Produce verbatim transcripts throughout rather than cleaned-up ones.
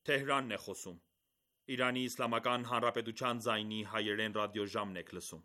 Թեհրանն է խոսում։ Իրանի Իսլամական Հանրապետության ձայնի հայերեն ռադիոժամն եք լսում։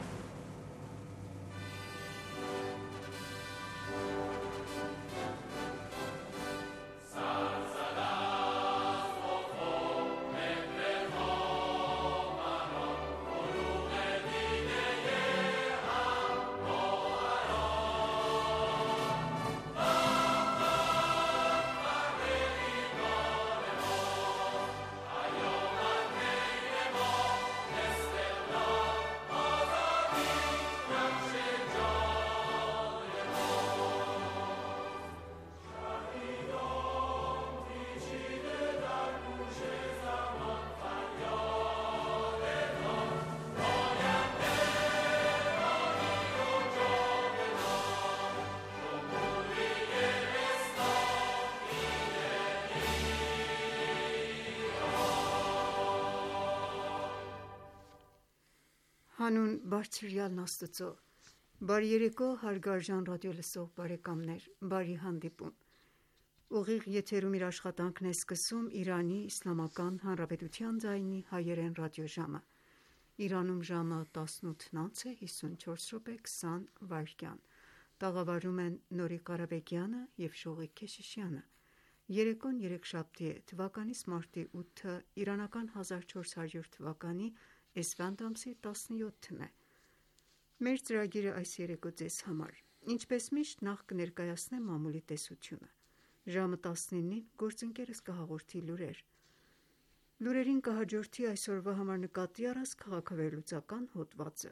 Հանուն բարձրյալն Աստծո, բարի երեկո հարգարժան ռադիոլսող բարեկամներ, բարի հանդիպում: Ուղիղ եթերում իր աշխատանքն է սկսում Իրանի Իսլամական Հանրապետության ձայնի հայերեն ռադիոժամը: Իրանում ժամը տասնութն անց է հիսունչորս րոպե քսան վայրկյան: Տաղավարում են Նորիկ Ղարաբեկյանը և Շողիկ Քեշիշյանը: Երեկոն երեքշաբթի է, թվականիս մարտի ութը, իրանական հազար չորս հարյուր թվականի էսֆանդ ամսի տասնյոթն է: Մեր ծրագիրը այս երեկո ձեզ համար: Ինչպես միշտ, նախ կներկայացնեմ մամուլի տեսությունը: Ժամը տասնինին գործընկերս կհաղորդի լուրեր: Լուրերին կհաջորդի այսօրվա համար նկատի առած քաղաքավերլուծական հոդվածը: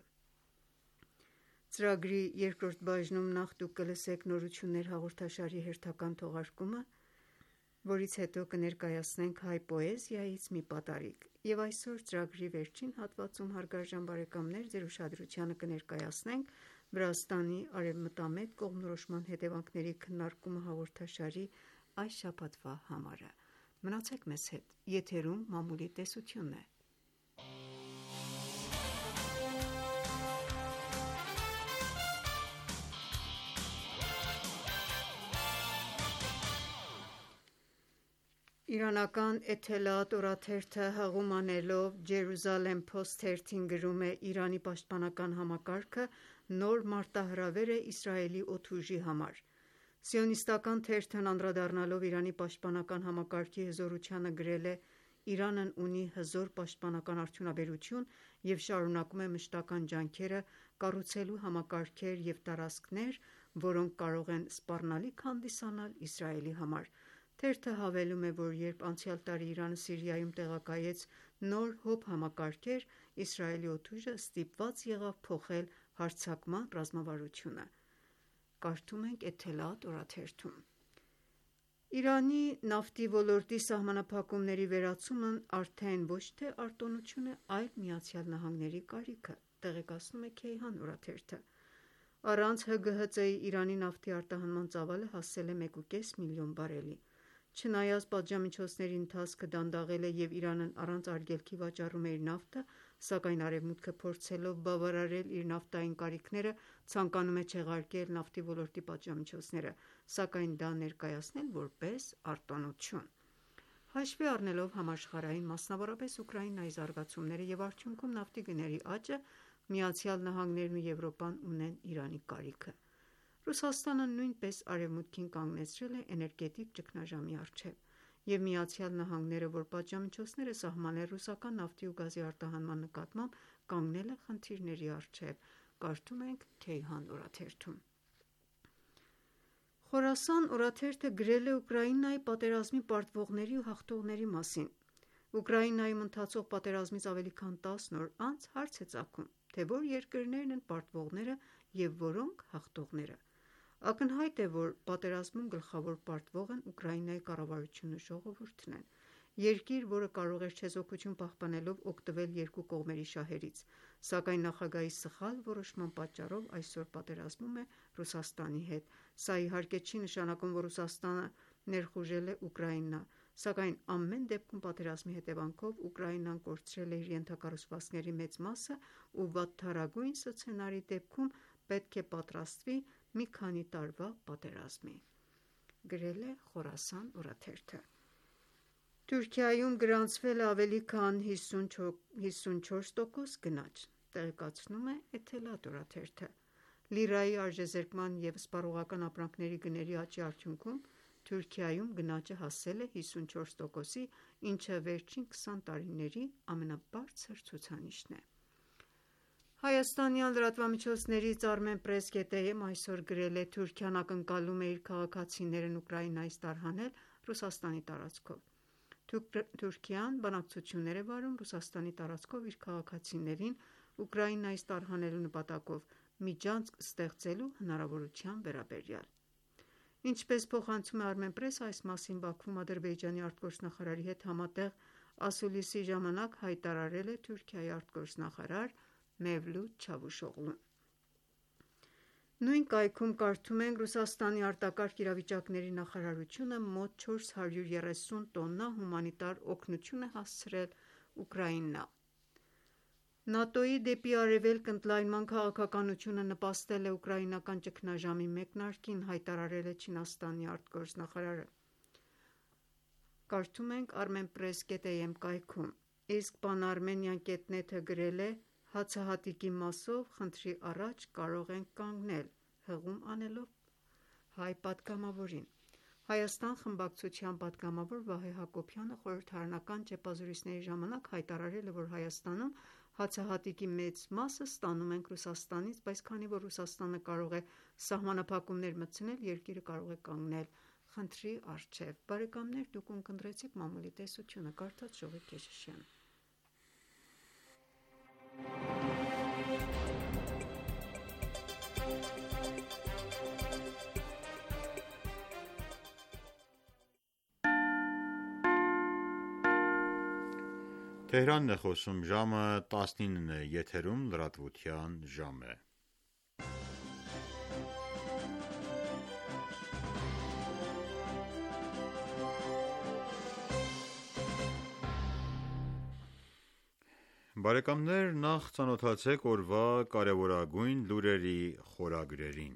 Ծրագրի երկրորդ բաժնում նախ դուք կլսեք «Նորություններ» հաղորդաշարի հերթական թողարկումը, որից հետո կներկայացնենք հայ պոեզիայից մի պատառիկ: Եվ այսօր ծրագրի վերջին հատվածում ձեր ուշադրությանը կներկայացնենք «Վրաստանի արևմտամետ կողմնորոշման հետևանքների քննարկումը» հաղորդաշարի այս շաբաթվա համարը: Մնացեք մեզ հետ: Եթերում մամուլի տեսությունն է: Իրանական «Էթելաատ» օրաթերթը հղում անելով «Ջերուսալեմ Փոսթ» թերթին գրում է. «Իրանի պաշտպանական համակարգը նոր մարտահրավեր է Իսրայելի օդուժի համար»: Սիոնիստական թերթն անդրադառնալով Իրանի պաշտպանական համակարգի հզորությանը գրել է. «Իրանն ունի հզոր պաշտպանական արդյունաբերություն և շարունակում է մշտական ջանքերը կառուցելու համակարգեր և տարածքներ, որոնք կարող են սպառնալիք հանդիսանալ Իսրայելի համար»: Թերթը հավելում է, որ երբ անցյալ տարի Իրանը Սիրիայում տեղակայեց նոր ՀՕՊ համակարգեր, Իսրայելի օդուժը ստիպված եղավ փոխել հարձակման ռազմավարությունը: «Էթելաատ» օրաթերթում Իրանի նավթի ոլորտի սահմանափակումների վերացումն արդեն ոչ թե արտոնություն է, այլ ԱՄՆ-ի կարիքը, տեղեկացնում է «Քեյհան» օրաթերթը: Առանց ՀԳՀԾ-ի Իրանի նավթի արտահանման ծավալը հասել է մեկ ու կես միլիոն բարելի: Չնայած պատժամիջոցների ընթացքը դանդաղել է և Իրանն առանց արգելքի վաճառում է իր նավթը, սակայն Արևմուտքը փորձելով բավարարել իր նավթային կարիքները ցանկանում է չեղարկել նավթի ոլորտի պատժամիջոցները, սակայն դա ներկայացնել որպես արտոնություն: Հաշվի առնելով համաշխարհային, մասնավորապես Ուկրաինայի զարգացումները և արդյունքում նավթի գների աճը, ԱՄՆ-ն ու Եվրոպան ունեն Իրանի կարիքը: Ռուսաստանը նույնպես Արևմուտքին կանգնեցրել է էներգետիկ ճգնաժամի առջև: Եվ ԱՄՆ-ը, որ պատժամիջոցներ է սահմանել ռուսական նավթի ու գազի արտահանման նկատմամբ, կանգնել է խնդիրների առջև: «Քեյհան» օրաթերթում «Խորասան» օրաթերթը գրել է Ուկրաինայի պատերազմի պարտվողների ու հաղթողների մասին: Ուկրաինայում ընթացող պատերազմից ավելի քան տասն օր անց հարց է ծագում, թե որ երկրներն են պարտվողները և որոնք հաղթողները: Ակնհայտ է, որ պատերազմում գլխավոր պարտվողն Ուկրաինայի կառավարությունն ու ժողովուրդն են: Երկիր, որը կարող էր չեզոքություն պահպանելով օգտվել երկու կողմերի շահերից: Սակայն նախագահի սխալ որոշման պատճառով այսօր պատերազմում է Ռուսաստանի հետ: Սա իհարկե չի նշանակում, որ Ռուսաստանը ներխուժել է Ուկրաինա, սակայն ամեն դեպքում պատերազմի հետևանքով Ուկրաինան կորցրել է իր ենթակառուցվածքների մեծ մասը ու վատթարագույն սցենարի դեպքում պետք է պատրաստվի մի քանի տարվա պատերազմի: Թուրքիայում գրանցվել է ավելի քան հիսունչորս տոկոս գնաճ, տեղեկացնում է Էթելադոր թերթը։ Լիրայի արժեզրկման և սպառողական ապրանքների գների աճի արդյունքում Թուրքիայում գնաճը հասել է հիսունչորս տոկոսի, ինչը վերջին քսան տարիների ամենաբարձր ցուցանիշն է։ Հայաստանյան լրատվամիջոցներից Armenpress.am այսօր գրել է. Թուրքիան ակնկալում է իր քաղաքացիներն Ուկրաինայից տարհանել Ռուսաստանի տարածքով։ Թուրքիան բանակցություններ է վարում Ռուսաստանի տարածքով իր քաղաքացիներին Ուկրաինայից տարհանելու նպատակով միջանցք ստեղծելու հնարավորության վերաբերյալ։ Ինչպես փոխանցում է Armenpress, այս մասին Բաքվում Ադրբեջանի արտգործնախարարի հետ համատեղ ասուլիսի ժամանակ հայտարարել է Թուրքիայի արտգործնախարար Մևլութ Չավուշօղլուն։ Նույն կայքում կարդում ենք. Ռուսաստանի արտակարգ իրավիճակների նախարարությունը մոտ չորս հարյուր երեսուն տոննա հումանիտար օգնություն է հասցրել Ուկրաինա։ ՆԱՏՕ-ի դեպի արևելք ընդլայնման քաղաքականությունը նպաստել է ուկրաինական ճգնաժամի մեկնարկին, հայտարարել է Չինաստանի արտգործնախարարը։ Կարդում ենք Armenpress.am կայքում։ Իսկ Pan-Armenian.net-ը գրել է. հացահատիկի մասով խնդրի առաջ կարող ենք կանգնել՝ հղում անելով հայ պատգամավորին։ Հայաստան խմբակցության պատգամավոր Վահե Հակոբյանը խորհրդարանական ճեպազրույցների ժամանակ հայտարարել է, որ Հայաստանում հացահատիկի մեծ մասը ստանում ենք Ռուսաստանից, բայց քանի որ Ռուսաստանը կարող է սահմանափակումներ մտցնել, երկիրը կարող է կանգնել խնդրի առջև։ Բարեկամներ, դուք ունկնդրեցիք մամուլի տեսությունը, կարդաց Ժողիկ Կեշիշյանը։ Թեհրանն է խոսում, ժամը տասնինն է, եթերում լրատվության ժամ է։ Բարեկամներ, նախ ծանոթացեք օրվա կարևորագույն լուրերի խորագրերին։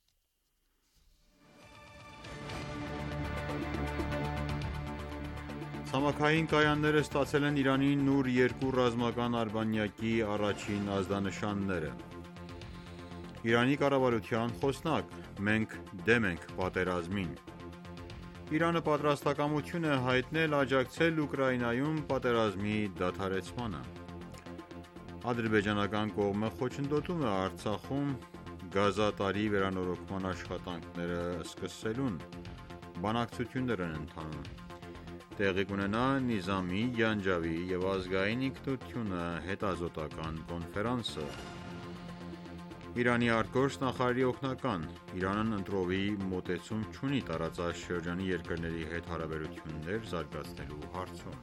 Ցամաքային կայանները ստացել են Իրանի Նուր երկու ռազմական արբանյակի առաջին ազդանշանները։ Իրանի կառավարության խոսնակ. մենք դեմ ենք պատերազմին։ Իրանը պատրաստակամություն է հայտնել աջակցել Ուկրաինայում պատերազմի դադարեցմանը։ Ադրբեջանական կողմը խոչընդոտում է Արցախում գազատարի վերանորոգման աշխատանքները սկսելուն, բանակցություններ են ընթանում։ Տեղի կունենա Նիզամի, Յանջավի և ազգային ինքնությունը հետազոտական կոնֆերանսը։ Իրանի արտգործնախարարի օգնական. Իրանն ընտրովի մոտեցում չունի տարածաշրջանի երկրների հետ հարաբերություններ զարգացնելու հարցում։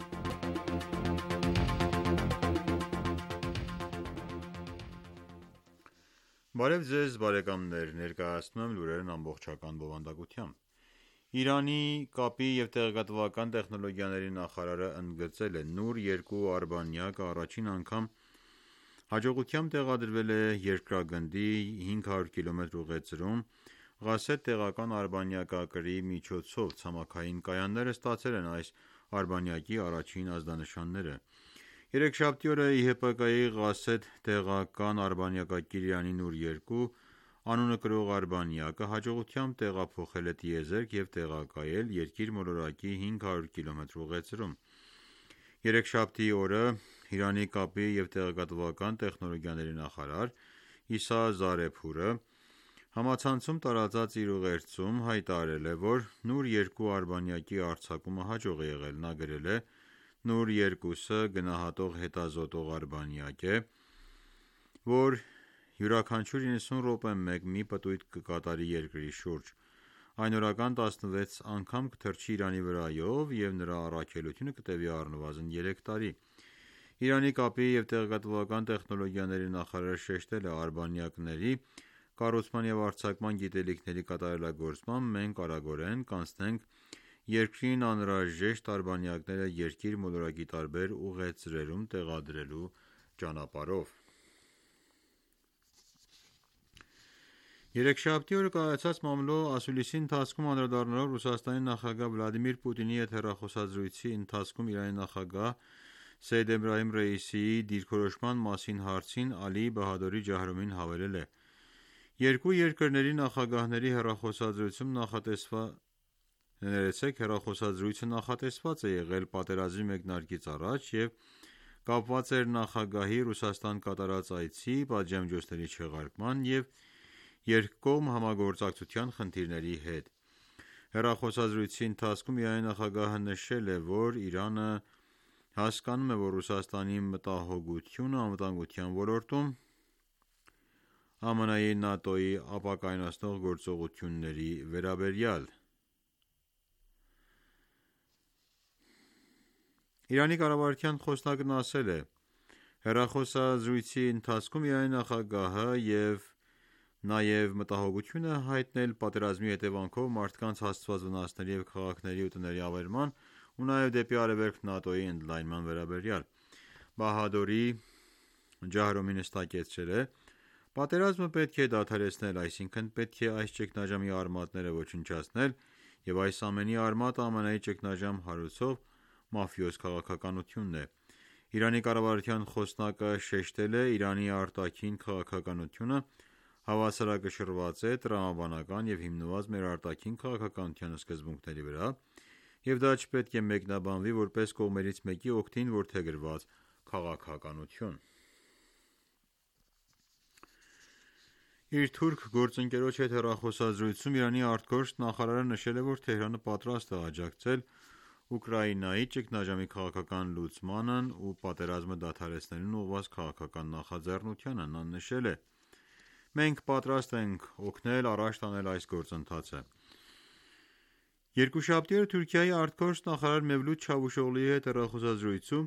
Բարև ձեզ բարեկամներ, ներկայացնում եմ լուրերն ամբողջական բովանդակությամբ։ Իրանի կապի և տեղեկատվական տեխնոլոգիաների նախարարը ընդգծել է. Նուր երկու արբանյակը առաջին անգամ հաջողությամբ տեղադրվել է երկրագնդի հինգ հարյուր կիլոմետր ուղեծրում Ղասեդ տեղական արբանյակակրի միջոցով։ Ցամաքային կայանները ստացել են այս արբանյակի առաջին ազդանշանները։ Երեքշաբթի օրը ի հե պը կա-ի Ղասեդ տեղական արբանյակակիր Իրանի Նուր երկու անունը կրող արբանյակը հաջողությամբ տեղափոխել է տիեզերք և տեղակայել երկիր մոլորակի հինգ հարյուր կիլոմետր ուղեծրում։ Երեքշաբթի օրը Իրանի կապի և տեղեկատվական տեխնոլոգիաների նախարար Իսա Զարեփուրը համացանցում տարածած իր ուղերձում հայտարարել է, որ Նուր երկու արբանյակի արձակումը հաջող է եղել։ Նա գրել է. Նուր երկուսը գնահատող հետազոտող արբանյակ է, որ յուրաքանչյուր իննսուն րոպե մեկ մի պտույտ կկատարի երկրի շուրջ։ Այն օրական տասնվեց անգամ կթռչի Իրանի վրայով և նրա առաքելությունը կտևի առնվազն երեք տարի։ Իրանի կապի և տեղեկատվական տեխնոլոգիաների նախարարը շեշտել է. արբանյակների կառուցման և արձակման գիտելիքների կատարելագործմամբ մենք արագորեն կանցնենք երկրին անհրաժեշտ արբանյակները երկիր մոլորակի տարբեր ուղեծրերում տեղադրելու ճանապարհով։ Երեքշաբթի օրը կայացած մամլո ասուլիսի ընթացքում անդրադառնալով Ռուսաստանի նախագահ Վլադիմիր Պուտինի հետ հեռախոսազրույցի ընթացքում Իրանի նախագահ Սեյեդ Էբրահիմ Ռեյիսիի դիրքորոշման մասին հարցին Ալի Բահադորի Ջահրոմին հավելել է. Երկու երկրների նախագահների հեռախոսազրույցում նախատեսված հեռախոսազրույցը նախատեսված է եղել պատերազմի մեկնարկից առաջ և կապված էր նախագահի Ռուսաստան կատարած այցի, պատժամիջոցների չեղարկման և երկկողմ համագործակցության խնդիրների հետ։ Հեռախոսազրույցի ընթացքում Իրանի նախագահը նշել է, որ Իրանը հասկանում է, որ Ռուսաստանի մտահոգությունը անվտանգության ոլորտում ԱՄՆ-ի, ՆԱՏՕ-ի ապակայունացնող գործողությունների վերաբերյալ։ Իրանի կառավարության խոսնակն ասել է. Հեռախոսազրույցի ընթացքում Իրանի նախագահը և նաև մտահոգություն է հայտնել պատերազմի հետևանքով մարդկանց հասցված վնասների և քաղաքների ու տների ավերման ու նաև դեպի արևելք ՆԱՏՕ-ի ընդլայնման վերաբերյալ։ Բահադորի Ջահրոմին հստակեցրել է. Պատերազմը պետք է դադարեցնել, այսինքն պետք է այս ճգնաժամի արմատները ոչնչացնել և այս ամենի արմատը ԱՄՆ-ի ճգնաժամ հարուցող մաֆիոզ քաղաքականությունն է։ Իրանի կառավարության խոսնակը շեշտել է. Իրանի արտաքին քաղաքականությունը հավասարակշռված է տրամաբանական և հիմնված մեր արտաքին քաղաքականության սկզբունքների վրա և դա չպետք է մեկնաբանվի որպես կողմերից մեկի օգտին որդեգրված քաղաքականություն։ Իր թուրք գործընկերոջ հետ հեռախոսազրույցում Իրանի ԱԳ նախարարը նշել է, որ Թեհրանը պատրաստ է աջակցել Ուկրաինայի ճգնաժամի քաղաքական լուծմանն ու պատերազմը դադարեցնելուն ուղղված քաղաքական նախաձեռնությանը։ Նա նշել է. Մենք պատրաստ ենք օգնել առաջ տանել այս գործընթացը։ Երկուշաբթի օրը Թուրքիայի ԱԳ նախարար Մևլութ Չավուշօղլուի հետ հեռախոսազրույցում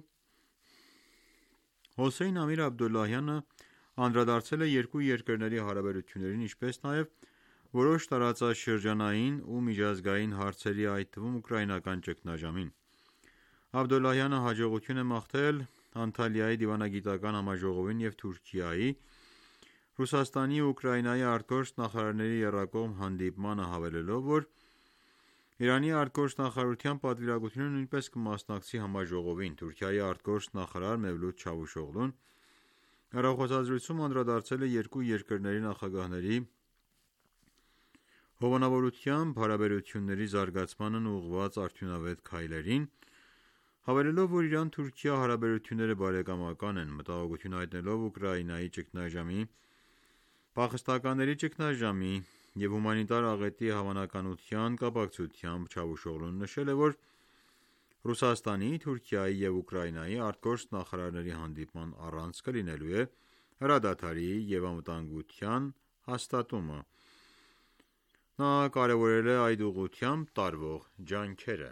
Հոսեյն Ամիր Աբդոլլահյանը անդրադարձել է երկու երկրների հարաբերություններին, ինչպես նաև որոշ տարածաշրջանային ու միջազգային հարցերի, այդ թվում ուկրաինական ճգնաժամին։ Աբդոլլահյանը հաջողություն է մաղթել Անտալիայի դիվանագիտական համաժողովին և Թուրքիայի, Ռուսաստանի ու Ուկրաինայի ԱԳ նախարարների եռակողմ հանդիպմանը, հավելելով, որ Իրանի ԱԳ նախարարության պատվիրակությունը նույնպես կմասնակցի համաժողովին։ Թուրքիայի ԱԳ նախարար Մևլութ Չավուշօղլուն հեռախոսազրույցում անդրադարձել է երկու երկրների նախագահների հովանավորությամբ հարաբերությունների զարգացմանն ուղղված արդյունավետ քայլերին, հավելելով, որ Իրան-Թուրքիա հարաբերությունները բարեկամական են։ Մտահոգություն հայտնելով Ուկրաինայի ճգնաժամի, փախստականների ճգնաժամի և հումանիտար աղետի հավանականության կապակցությամբ Չավուշօղլուն նշել է, որ Ռուսաստանի, Թուրքիայի և Ուկրաինայի ԱԳ նախարարների հանդիպման առանցքը լինելու է հրադադարի և անվտանգության հաստատումը։ Նա կարևորել է այդ ուղղությամբ տարվող ջանքերը։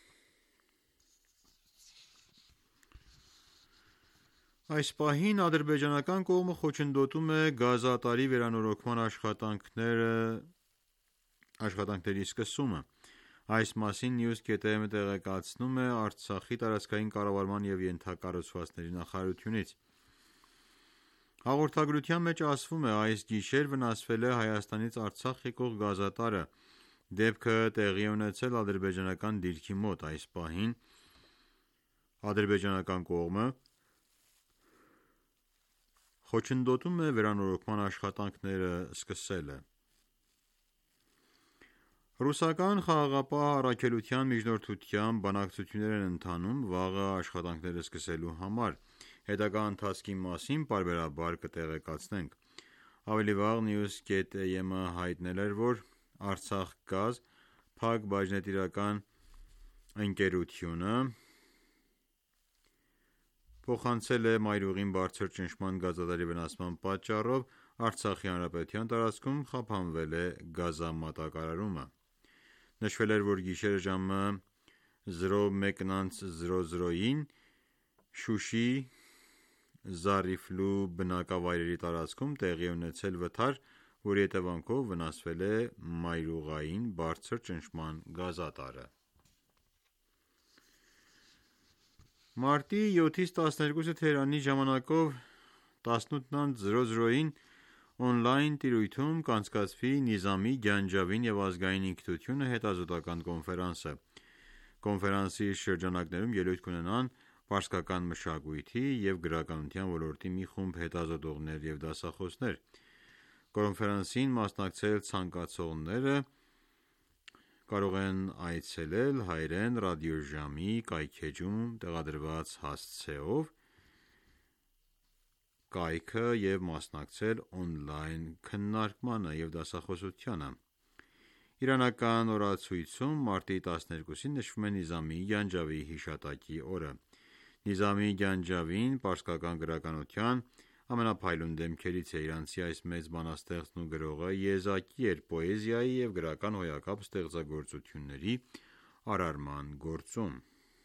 Այս պահին ադրբեջանական կողմը խոչընդոտում է գազատարի վերանորոգման աշխատանքների սկսումը։ Այս մասին News.am-ը տեղեկացնում է Արցախի տարածքային կառավարման և ենթակառուցվածքների նախարարությունից։ Հաղորդագրության մեջ ասվում է. այս գիշեր վնասվել է Հայաստանից Արցախ եկող գազատարը։ Դեպքը տեղի է ունեցել ադրբեջանական դիրքի մոտ։ Այս պահին ադրբեջանական կողմը խոչընդոտում է վերանորոգման աշխատանքները սկսելը։ Ռուսական խաղաղապահ առաքելության միջնորդությամբ բանակցություններ են ընթանում վաղը աշխատանքները սկսելու համար։ Հետագա ընթացքի մասին պարբերաբար կտեղեկացնենք։ Ավելի վաղ News.am-ը հայտնել էր, որ Արցախգազ փակ բաժնետիրական ընկերությունը փոխանցել է մայրուղին բարձր ճնշման գազադարի վնասման պատճառով Արցախի հանրապետության տարածքում խափանվել է գազամատակարարումը։ Նշվել էր, որ գիշերը ժամը զրո մեկ զրո զրոյին Շուշի Զարիֆլու բնակավայրերի տարածքում տեղի է ունեցել վթար, որի հետևանքով վնասվել է մայրուղային բարձր ճնշման գազատարը։ Մարտի յոթից տասներկուսը Թեհրանի ժամանակով տասնութ զրո զրոյին օնլայն տիրույթում կանցկացվի Նիզամի Գանջավին և ազգային ինքնությունը հետազոտական կոնֆերանսը։ Կոնֆերանսի շրջանակներում ելույթ կունենան պարսկական մշակույթի և գրականության ոլորտի մի խումբ հետազոտողներ և դասախոսներ։ Կոնֆերանսին մասնակցել ցանկացողները կարող են այցելել հայերեն ռադիոժամի կայքէջում տեղադրված հասցեով կայքը և մասնակցել օնլայն քննարկմանը և դասախոսությանը։ Իրանական օրացույցում մարտի տասներկուսին նշվում է Նիզամի Գանջավի հիշատակի օրը։ Նիզամի Գանջավին պարսկական գրականության ամենափայլուն դեմքերից է։ Իրանցի այս մեծ բանաստեղծն ու գրողը եզակի էր պոեզիայի և գրական հոյակապ ստեղծագործությունների արարման գործում։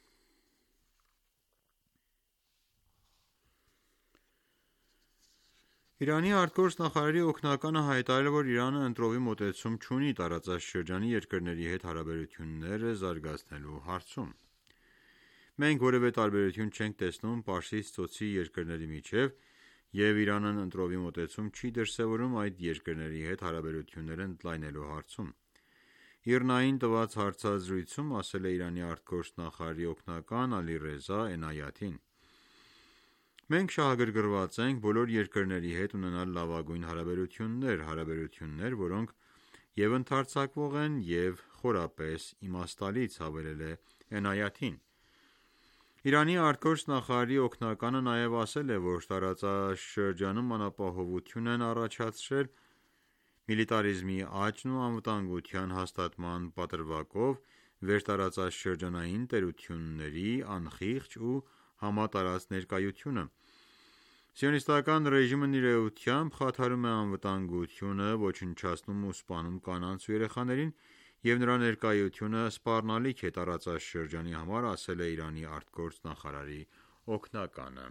Իրանի ԱԳ նախարարի օգնականը հայտարարել է, որ Իրանը ընտրովի մոտեցում չունի տարածաշրջանի երկրների հետ հարաբերությունները զարգացնելու հարցում։ Մենք որևէ տարբերություն չենք տեսնում Պարսից ծոցի երկրների միջև, և Իրանն ընտրովի մոտեցում չի դրսևորում այդ երկրների հետ հարաբերությունները ընդլայնելու հարցում։ ԻՌՆԱ-ին տված հարցազրույցում ասել է Իրանի ԱԳ օգնական Ալիռեզա Էնայաթին. «Մենք շահագրգռված ենք բոլոր երկրների հետ ունենալ լավագույն հարաբերություններ, հարաբերություններ, որոնք և՛ ընդարձակվող են, և՛ խորապես իմաստալից», հավելել է Էնայաթին։ Իրանի ԱԳ նախարարի օգնականը նաև ասել է, որ տարածաշրջանում անապահովություն են առաջացրել միլիտարիզմի աճն ու անվտանգության հաստատման պատրվակով վերտարածաշրջանային տերությունների անխիղճ ու համատարած ներկայությունը։ Սիոնիստական ռեժիմն իր էությամբ խաթարում է անվտանգությունը, ոչնչացնում ու սպանում կանանց ու երեխաներին, և նրա ներկայությունը սպառնալիք է տարածաշրջանի համար, ասել է Իրանի ԱԳ նախարարի օգնականը։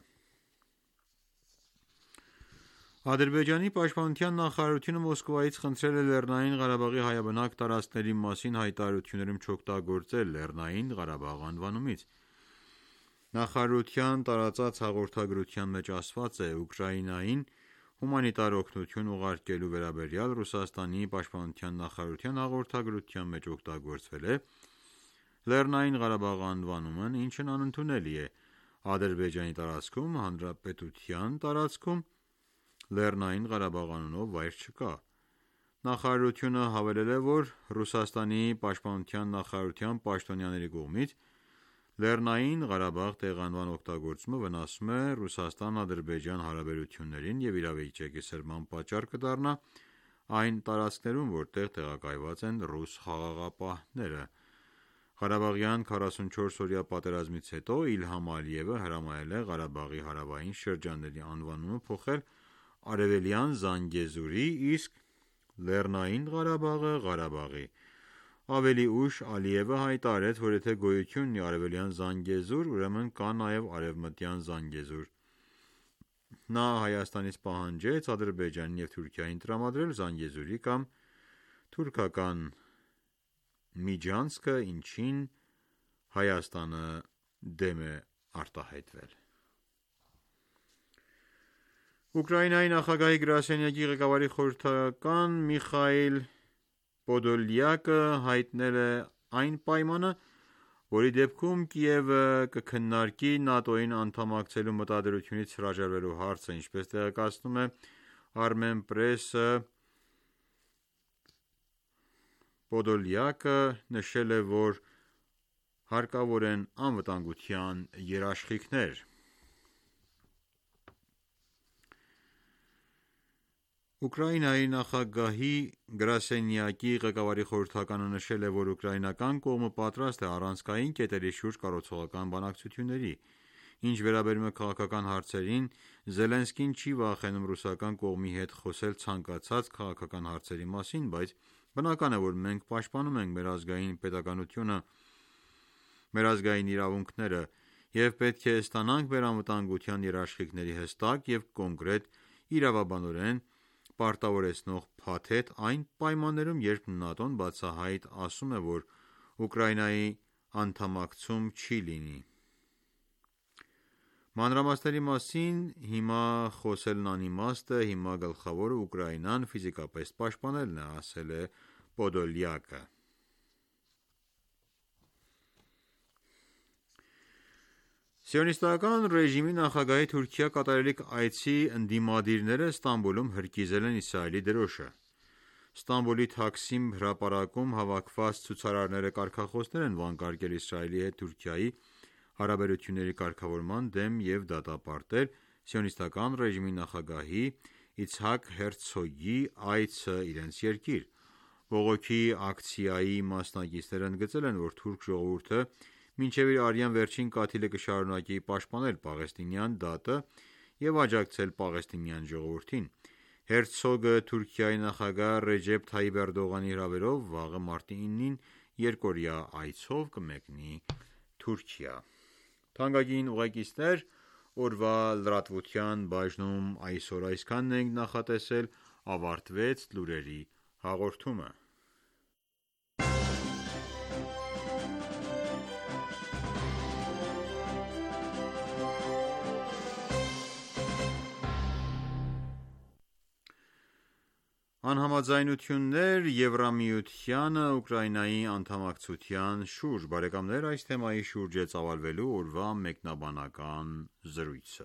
Ադրբեջանի պաշտպանության նախարարությունը Մոսկվայից խնդրել է Լեռնային Ղարաբաղի հայաբնակ տարածքների մասին հայտարարություններում չօգտագործել Լեռնային Ղարաբաղ անվանումից։ Նախարարության տարածած հաղորդագրության մեջ ասված է. «Ուկրաինային հումանիտար օգնություն ուղարկելու վերաբերյալ Ռուսաստանի պաշտպանության նախարարության հաղորդագրության մեջ օգտագործվել է Լեռնային Ղարաբաղ անվանումն, ինչն անընդունելի է։ Ադրբեջանի տարածքում, հանրապետության տարածքում Լեռնային Ղարաբաղ անունով վայր չկա»։ Նախարարությունը հավելել է, որ Ռուսաստանի պաշտպանության նախարարության պաշտոնյաների կողմից Լեռնային Ղարաբաղ տեղանվան օգտագործումը վնասում է Ռուսաստան-Ադրբեջան հարաբերություններին և իրավիճակի սրման պատճառ կդառնա այն տարածքներում, որտեղ տեղակայված են ռուս խաղաղապահները։ Ղարաբաղյան քառասունչորս-օրյա պատերազմից հետո Իլհամ Ալիևը հրամայել է Ղարաբաղի հարավային շրջանների անվանումը փոխել Արևելյան Զանգեզուրի, իսկ Լեռնային Ղարաբաղը՝ Ղարաբաղի։ Ավելի ուշ Ալիևը հայտարարեց, որ եթե գոյություն ունի Արևելյան Զանգեզուր, ուրեմն կա նաև Արևմտյան Զանգեզուր։ Նա Հայաստանից պահանջեց Ադրբեջանին և Թուրքիային տրամադրել Զանգեզուրի կամ թուրքական միջանցքը, ինչին Հայաստանը դեմ է արտահայտվել։ Ուկրաինայի նախագահի գրասենյակի ղեկավարի խորհրդական Միխայիլ Պոդոլյակը հայտնել է այն պայմանը, որի դեպքում Կիևը կքննարկի ՆԱՏՕ-ին անդամակցելու մտադրությունից հրաժարվելու հարցը։ Ինչպես տեղեկացնում է Armenpress-ը, Պոդոլյակը նշել է, որ հարկավոր են անվտանգության երաշխիքներ։ Ուկրաինայի նախագահի գրասենյակի ղեկավարի խորհրդականը նշել է, որ ուկրաինական կողմը պատրաստ է առանցքային կետերի շուրջ կառուցողական բանակցությունների։ Ինչ վերաբերում է քաղաքական հարցերին, Զելենսկին չի վախենում ռուսական կողմի հետ խոսել ցանկացած քաղաքական հարցերի մասին, բայց բնական է, որ մենք պաշտպանում ենք մեր ազգային պետականությունը, մեր ազգային իրավունքները և պետք է ստանանք մեր անվտանգության երաշխիքների հստակ և կոնկրետ իրավաբանորեն պարտավորեցնող փաթեթ այն պայմաններում, երբ ՆԱՏՕ-ն բացահայտ ասում է, որ Ուկրաինայի անդամակցում չի լինի։ Մանրամասների մասին հիմա խոսելն անիմաստ է, հիմա գլխավորը Ուկրաինան ֆիզիկապես պաշտպանելն է, ասել է Պոդոլյակը։ Սիոնիստական ռեժիմի նախագահի Թուրքիա կատարելիք այցի ընդդիմադիրները Ստամբուլում հրկիզել են Իսրայելի դրոշը։ Ստամբուլի Թաքսիմ հրապարակում հավաքված ցուցարարները կարգախոսներ են վանկարկել Իսրայելի հետ Թուրքիայի հարաբերությունների կարգավորման դեմ և դատապարտել սիոնիստական ռեժիմի նախագահի Իցհակ Հերցոգի այցը իրենց երկիր։ Բողոքի ակցիայի մասնակիցները ընդգծել են, որ թուրք ժողովուրդը մինչև իր արյան վերջին կաթիլը կշարունակի պաշտպանել պաղեստինյան դատը և աջակցել պաղեստինյան ժողովրդին։ Հերցոգը Թուրքիայի նախագահ Ռեջեփ Թայիպ Էրդողանի հրավերով վաղը մարտի իննին երկօրյա այցով կմեկնի Թուրքիա։ Թանկագին ուղեկիցներ, օրվա լրատվության բաժնում այսօր այսքանն ենք նախատեսել, ավարտվեց լուրերի հաղորդումը։ Անհամաձայնություններ Եվրամիությանը Ուկրաինայի անդամակցության շուրջ։ Բարեկամներ, այս թեմայի շուրջ է ծավալվելու օրվա մեկնաբանական զրույցը։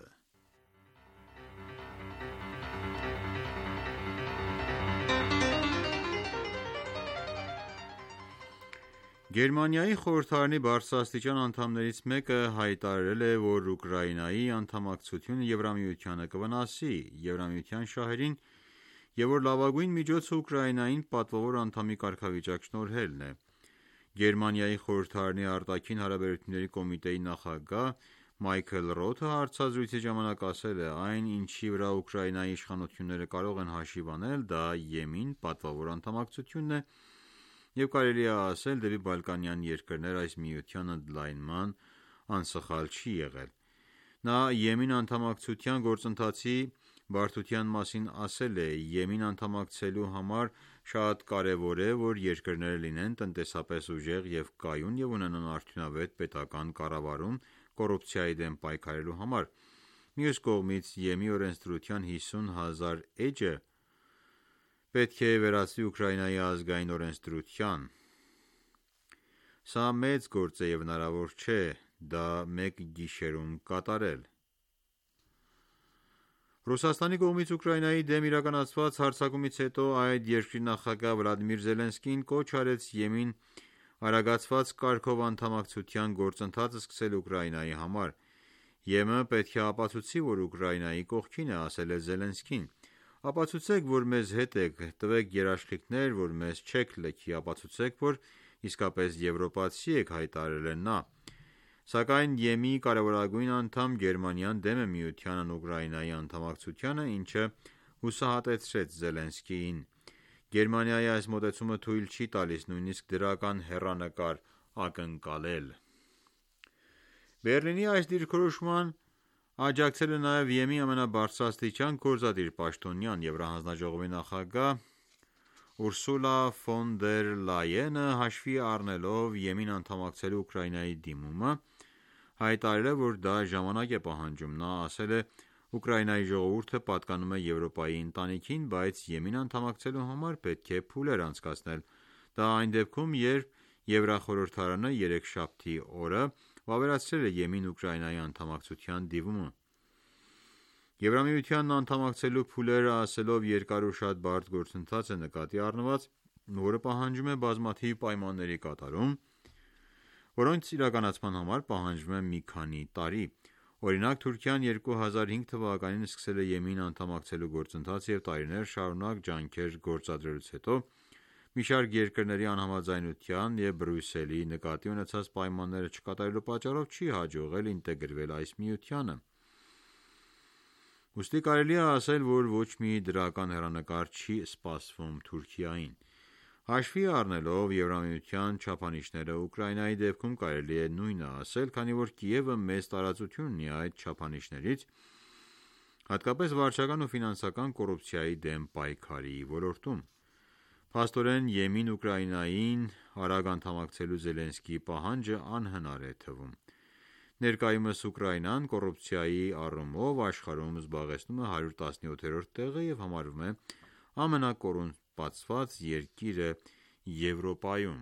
Գերմանիայի խորհրդարանի բարձրաստիճան անդամներից մեկը հայտարարել է, որ Ուկրաինայի անդամակցությունը Եվրամիությանը կվնասի Եվրամիության շահերին և որ լավագույն միջոցը Ուկրաինային պատվավոր անդամի կարգավիճակ շնորհելն է։ Գերմանիայի խորհրդարանի արտաքին հարաբերությունների կոմիտեի նախագահ Մայքլ Ռոթը հարցազրույցի ժամանակ ասել է. «Այն, ինչի վրա Ուկրաինայի իշխանությունները կարող են հաշիվ անել, դա Եմին պատվավոր անդամակցությունն է և կարելի է ասել դեպի բալկանյան երկրներ այս միության ընդլայնման անսխալ չի եղել»։ Նա Եմին անդամակցության գործընթացի բարդության մասին ասել է. «Եմին անդամակցելու համար շատ կարևոր է, որ երկրները լինեն տնտեսապես ուժեղ և կայուն և ունենան արդյունավետ պետական կառավարում կոռուպցիայի դեմ պայքարելու համար։ Մյուս կողմից, Եմի օրենսդրության հիսուն հազար էջը պետք է վերածվի Ուկրաինայի ազգային օրենսդրության։ Սա մեծ գործ է և հնարավոր չէ դա մեկ գիշերում կատարել»։ Ռուսաստանի կողմից Ուկրաինայի դեմ իրականացված հարձակումից հետո այդ երկրի նախագահ Վլադիմիր Զելենսկին կոչ արեց Եմին արագացված կարգով անդամակցության գործընթաց սկսել Ուկրաինայի համար։ «ԵՄ պետք է ապացուցի, որ Ուկրաինայի կողքին է», ասել է Զելենսկին։ «Ապացուցեք, որ մեզ հետ եք, տվեք երաշխիքներ, որ մեզ չեք լքի, ապացուցեք, որ իսկապես եվրոպացի եք», հայտարարել է նա։ Սակայն Եմի կարևորագույն անդամ Գերմանիան դեմ է միությանն Ուկրաինայի անդամակցությանը, ինչը հուսահատեցրեց Զելենսկիին։ Գերմանիայի այս մոտեցումը թույլ չի տալիս նույնիսկ դրական հեռանկար ակնկալել։ Բեռլինի այս դիրքորոշման աջակցել է նաև Եմի ամենաբարձրաստիճան գործադիր պաշտոնյան։ Եվրահանձնաժողովի նախագահ Ուրսուլա ֆոն դեր Լայենը, հաշվի առնելով Եմին անդամակցելու Ուկրաինայի դիմումը, հայտարարել է, որ դա ժամանակ է պահանջում։ Նա ասել է. «Ուկրաինայի ժողովուրդը պատկանում է Եվրոպայի ընտանիքին, բայց Եմին անդամակցելու համար պետք է փուլեր անցկացնել։ Դա այն դեպքում, երբ Եվրախորհրդարանը երեքշաբթի օրը վավերացրել է Եմին Ուկրաինայի անդամակցության դիմումը։ Եվրամիությանն անդամակցելու փուլերը, ասելով, երկար ու շատ բարդ գործընթաց է նկատի առնված, որը պահանջում է բազմաթիվ պայմանների կատարում, որոնց իրականացման համար պահանջվում է մի քանի տարի։ Օրինակ, Թուրքիան երկու հազար հինգ թվականին սկսել է Եմին անդամակցելու գործընթացը և տարիներ շարունակ ջանքեր գործադրելուց հետո մի շարք երկրների անհամաձայնության և Բրյուսելի նկատի ունեցած պայմանները չկատարելու պատճառով չի հաջողվել ինտեգրվել այս միությանը։ Ուստի կարելի է ասել, որ ոչ մի դրական հեռանկար չի սպասվում Թուրքիային։ Հաշվի առնելով Եվրամիության չափանիշները, Ուկրաինայի դեպքում կարելի է նույնը ասել, քանի որ Կիևը մեծ տարածություն ունի այդ չափանիշներից, հատկապես վարչական ու ֆինանսական կոռուպցիայի դեմ պայքարի ոլորտում։ Փաստորեն, Եմին Ուկրաինային արագ անդամակցելու Զելենսկիի պահանջը անհնար է թվում։ Ներկայումս Ուկրաինան կոռուպցիայի առումով աշխարհում զբաղեցնում է հարյուր տասնյոթերորդ տեղը և համարվում է ամենակոռումպացված երկիրը Եվրոպայում։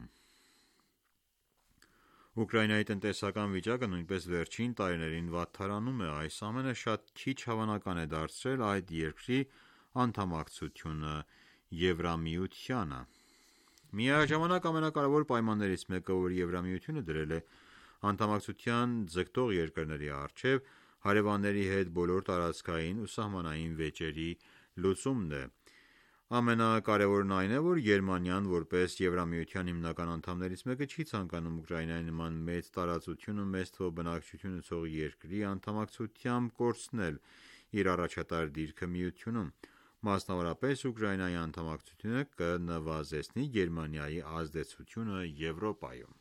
Ուկրաինայի տնտեսական վիճակը նույնպես վերջին տարիներին վատթարանում է։ Այս ամենը շատ քիչ հավանական է դարձրել այդ երկրի անդամակցությունը Եվրամիությանը։ Միաժամանակ ամենակարևոր պայմաններից մեկը, որ Եվրամիությունը դրել է անդամակցության ձգտող երկրների առջև, հարևանների հետ բոլոր տարածքային ու սահմանային վեճերի լուծումն է։ Ամենակարևորն այն է, որ Գերմանիան, որպես Եվրամիության հիմնական անդամներից մեկը, չի ցանկանում Ուկրաինայի նման մեծ տարածություն ու մեծ թվով բնակչություն ունեցող երկրի անդամակցությամբ կորցնել իր առաջատար դիրքը Միությունում։ Մասնավորապես, Ուկրաինայի անդամակցությունը կնվազեցնի Գերմանիայի ազդեցությունը Եվրոպայում։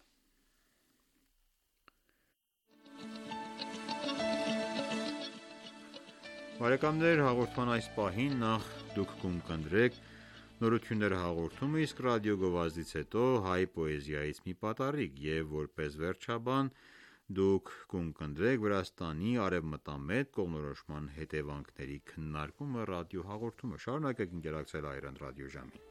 Բարեկամներ, հաղորդման այս պահին նախ դուք կընկերեք նորություններ հաղորդումը, իսկ ռադիո գովազդից հետո հայ պոեզիայից մի պատառիկ և որպես վերջաբան դուք կընկերեք Վրաստանի արևմտամետ կողմնորոշման հետևանքների քննարկումը ռադիո հաղորդումը։ Շարունակեք ընկերակցել Հայրեն ռադիոժամին։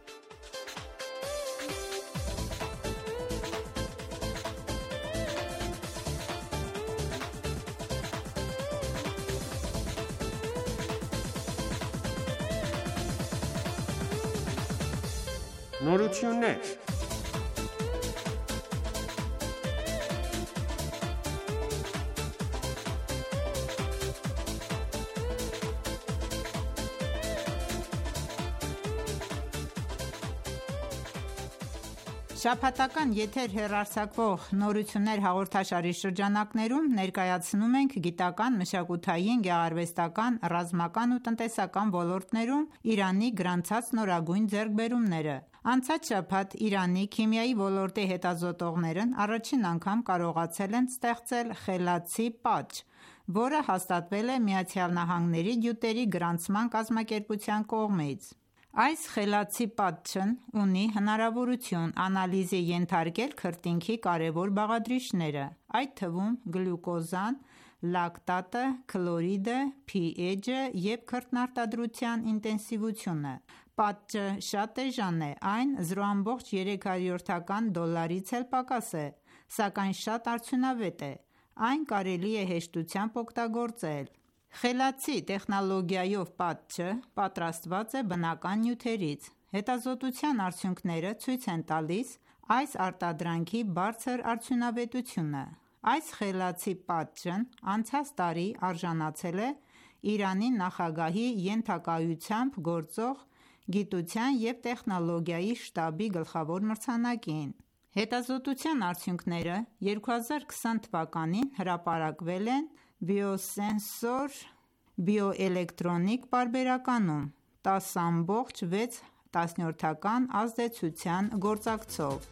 Նորություններ Շաբաթական եթեր հեռարձակվող «Նորություններ» հաղորդաշարի շրջանակներում ներկայացնում ենք գիտական, մշակութային, գեղարվեստական, ռազմական ու տնտեսական ոլորտներում Իրանի գրանցած նորագույն ձեռքբերումները։ Անցած շաբաթ Իրանի քիմիայի ոլորտի հետազոտողներն առաջին անգամ կարողացել են ստեղծել խելացի պատճ, որը հաստատվել է ԱՄՆ գյուտերի գրանցման կազմակերպության կողմից։ Այս խելացի պատճն ունի հնարավորություն անալիզի ենթարկել քրտինքի կարևոր բաղադրիչները, այդ թվում գլյուկոզան, լակտատը, քլորիդը, pH-ը և քրտնարտադրության ինտենսիվությունը։ Պատճը շատ էժան է, այն զրո կόμma երեք դոլարից էլ պակաս է, սակայն շատ արդյունավետ է։ Այն կարելի է հեշտությամբ օգտագործել։ Խելացի տեխնոլոգիայով պատճը պատրաստված է բնական նյութերից։ Հետազոտության արդյունքները ցույց են տալիս այս արտադրանքի բարձր արդյունավետությունը։ Այս խելացի պատճն անցած տարի արժանացել է Իրանի նախագահի ենթակայությամբ գործող գիտության և տեխնոլոգիայի շտաբի գլխավոր մրցանակին։ Հետազոտության արդյունքները երկու հազար քսան թվականին հրապարակվել են Biosensor Bioelectronic պարբերականում տասը կόμma վեց ազդեցության գործակցով։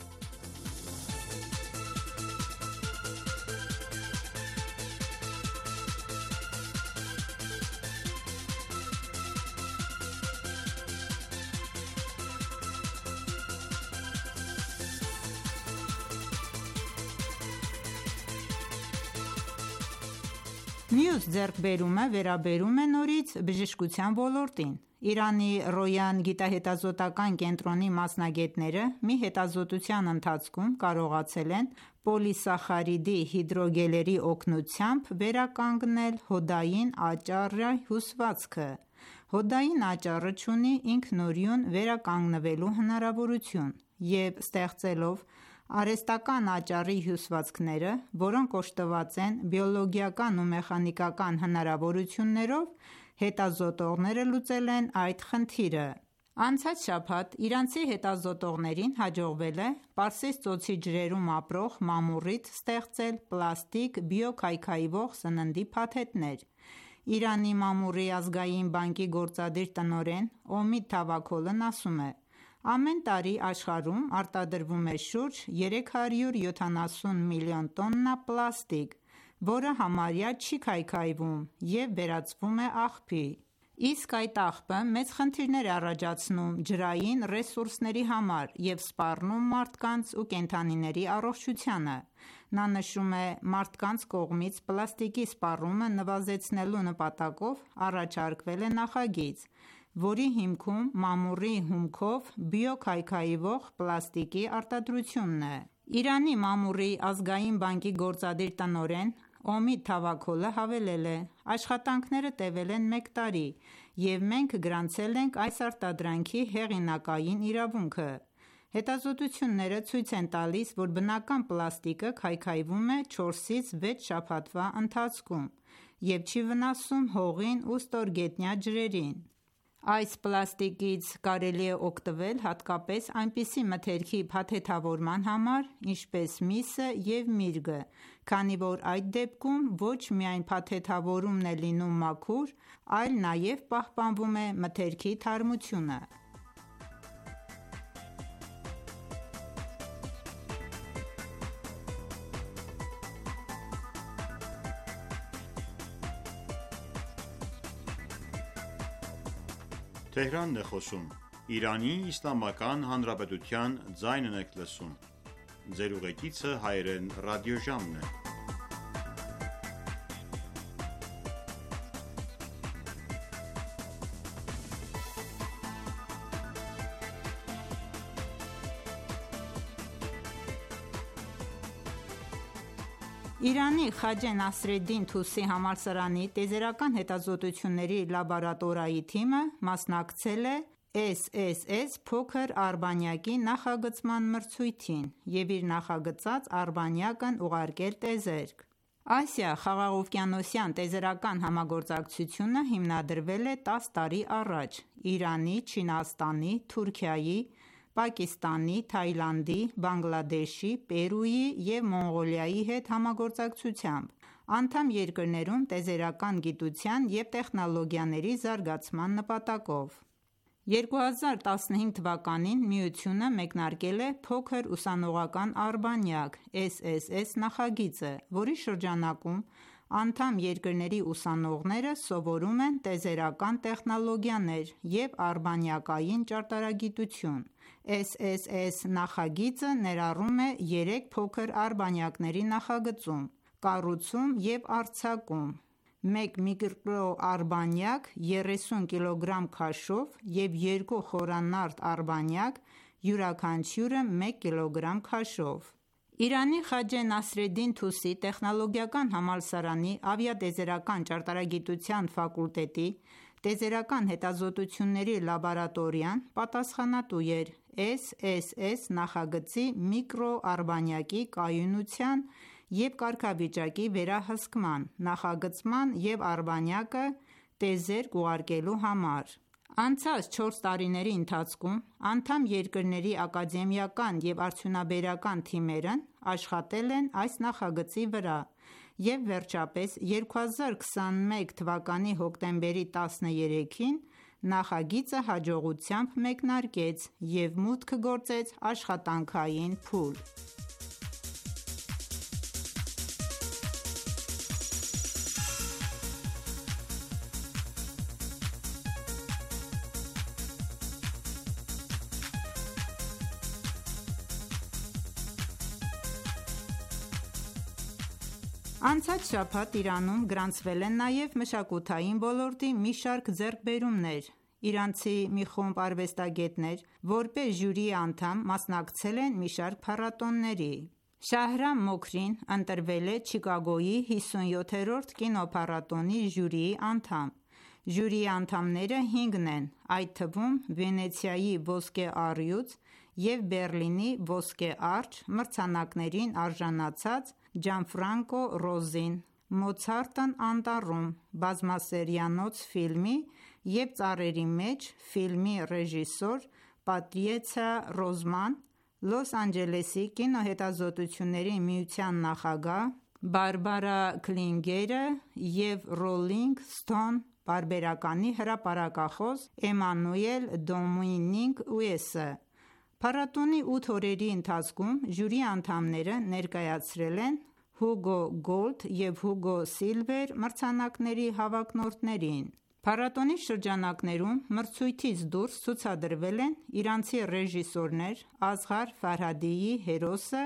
Մյուս ձեռքբերումը վերաբերում է նորից բժշկության ոլորտին։ Իրանի Ռոյան գիտահետազոտական կենտրոնի մասնագետները մի հետազոտության ընթացքում կարողացել են պոլիսախարիդի հիդրոգելների օգնությամբ վերականգնել հոդային աճառի հյուսվածքը։ Հոդային աճառը չունի ինքնուրույն վերականգնվելու հնարավորություն և ստեղծելով արհեստական աճառի հյուսվածքները, որոնք օժտված են բիոլոգիական ու մեխանիկական հնարավորություններով, հետազոտողները լուծել են այդ խնդիրը։ Անցած շաբաթ իրանցի հետազոտողներին հաջողվել է Պարսից ծոցի ջրերում ապրող մամուռից ստեղծել պլաստիկ բիոքայքայվող սննդի փաթեթներ։ Իրանի մամուռի ազգային բանկի գործադիր տնօրեն Օմիդ Թավաքոլն ասում է. «Ամեն տարի աշխարհում արտադրվում է շուրջ երեք հարյուր յոթանասուն միլիոն տոննա պլաստիկ, որը համարյա չի քայքայվում և վերածվում է աղբի։ Իսկ այդ աղբը մեծ խնդիրներ է առաջացնում ջրային ռեսուրսների համար և սպառնում մարդկանց ու կենդանիների առողջությանը։ Նա նշում է. «Մարդկանց կողմից պլաստիկի սպառումը նվազեցնելու նպատակով առաջարկվել է նախագիծ, որի հիմքում մամուռի հումքով բիոքայքայվող պլաստիկի արտադրությունն է»։ Իրանի մամուռի ազգային բանկի գործադիր տնօրեն Օմիդ Թավաքոլը հավելել է. «Աշխատանքները տևել են մեկ տարի, և մենք գրանցել ենք այս արտադրանքի հեղինակային իրավունքը։ Հետազոտությունները ցույց են տալիս, որ բնական պլաստիկը քայքայվում է չորսից վեց շաբաթվա ընթացքում և չի վնասում հողին ու ստորգետնյա ջրերին։ Այս պլաստիկից կարելի է օգտվել հատկապես այնպիսի մթերքի փաթեթավորման համար, ինչպես միսը և միրգը, քանի որ այդ դեպքում ոչ միայն փաթեթավորումն է լինում մաքուր, այլ նաև պահպանվում է մթերքի թարմությունը»։ Իրանի Խաջե Նասրեդդին Թուսի համալսարանի տիեզերական հետազոտությունների լաբորատորիայի թիմը մասնակցել է էս էս էս փոքր արբանյակի նախագծման մրցույթին և իր նախագծած արբանյակն ուղարկել տիեզերք։ Ասիա խաղաղօվկիանոսյան տիեզերական համագործակցությունը հիմնադրվել է տաս տարի առաջ Իրանի, Չինաստանի, Թուրքիայի, Պակիստանի, Թայլանդի, Բանգլադեշի, Պերույի և Մոնղոլիայի հետ համագործակցությամբ՝ անդամ երկրներում տիեզերական գիտության և տեխնոլոգիաների զարգացման նպատակով։ երկու հազար տասնհինգ թվականին միությունը մեկնարկել է փոքր ուսանողական արբանյակ էս էս էս նախագիծը, որի շրջանակում անդամ երկրների ուսանողները սովորում են տիեզերական տեխնոլոգիաներ և արբանյակային ճարտարագիտություն։ էս էս էս նախագիծը ներառում է երեք փոքր արբանյակների նախագծում, կառուցում և արձակում, մեկ միկրոարբանյակ երեսուն կիլոգրամ քաշով և երկու խորանարդ արբանյակ յուրաքանչյուրը մեկ կիլոգրամ քաշով։ Իրանի Խաջե Նասրեդդին Թուսի տեխնոլոգիական համալսարանի ավիատիեզերական ճարտարագիտության ֆակուլտետի տիեզերական հետազոտությունների լաբորատորիան պատասխանատու էր էս էս էս նախագծի միկրոարբանյակի կայունության և կարգավիճակի վերահսկման, նախագծման և արբանյակը տիեզերք ուղարկելու համար։ Անցած չորս տարիների ընթացքում անդամ երկրների ակադեմիական և արդյունաբերական թիմերն աշխատել են այս նախագծի վրա և վերջապես երկու հազար քսաներեք թվականի հոկտեմբերի տասներեքին նախագիծը հաջողությամբ մեկնարկեց և մուտք գործեց աշխատանքային փուլ։ Անցած շաբաթ Իրանում գրանցվել են նաև մշակութային ոլորտի մի շարք ձեռքբերումներ։ Իրանցի մի խումբ արվեստագետներ որպես ժյուրիի անդամ մասնակցել են մի շարք փառատոների։ Շահրամ Մոքրին ընտրվել է Չիկագոյի հիսունյոթերորդ կինոփառատոնի ժյուրիի անդամ։ Ժյուրիի անդամները հինգն են, այդ թվում Վենեցիայի «Ոսկե առյուծ» և Բեռլինի «Ոսկե արջը» մրցանակներին արժանացած Ջանֆրանկո Ռոզին «Մոցարտն անտառում» բազմասերիանոց ֆիլմի և «Ծառերի մեջ» ֆիլմի ռեժիսոր Պատրիցիա Ռոզման, Լոս Անջելեսի կինոհետազոտությունների միության նախագահ Բարբարա Քլինգերը և Ռոլինգ Սթոուն պարբերականի հրապարակախոս Էմանուել Դոմինիկ Ուեսը։ Փառատոնի ութ օրերի ընթացքում ժյուրիի անդամները ներկայացրել են Հուգո Գոլդ և Հուգո Սիլվեր մրցանակների հավակնորդներին։ Փառատոնի շրջանակներում մրցույթից դուրս ցուցադրվել են իրանցի ռեժիսորներ Ազղար Ֆարհադիի «Հերոսը»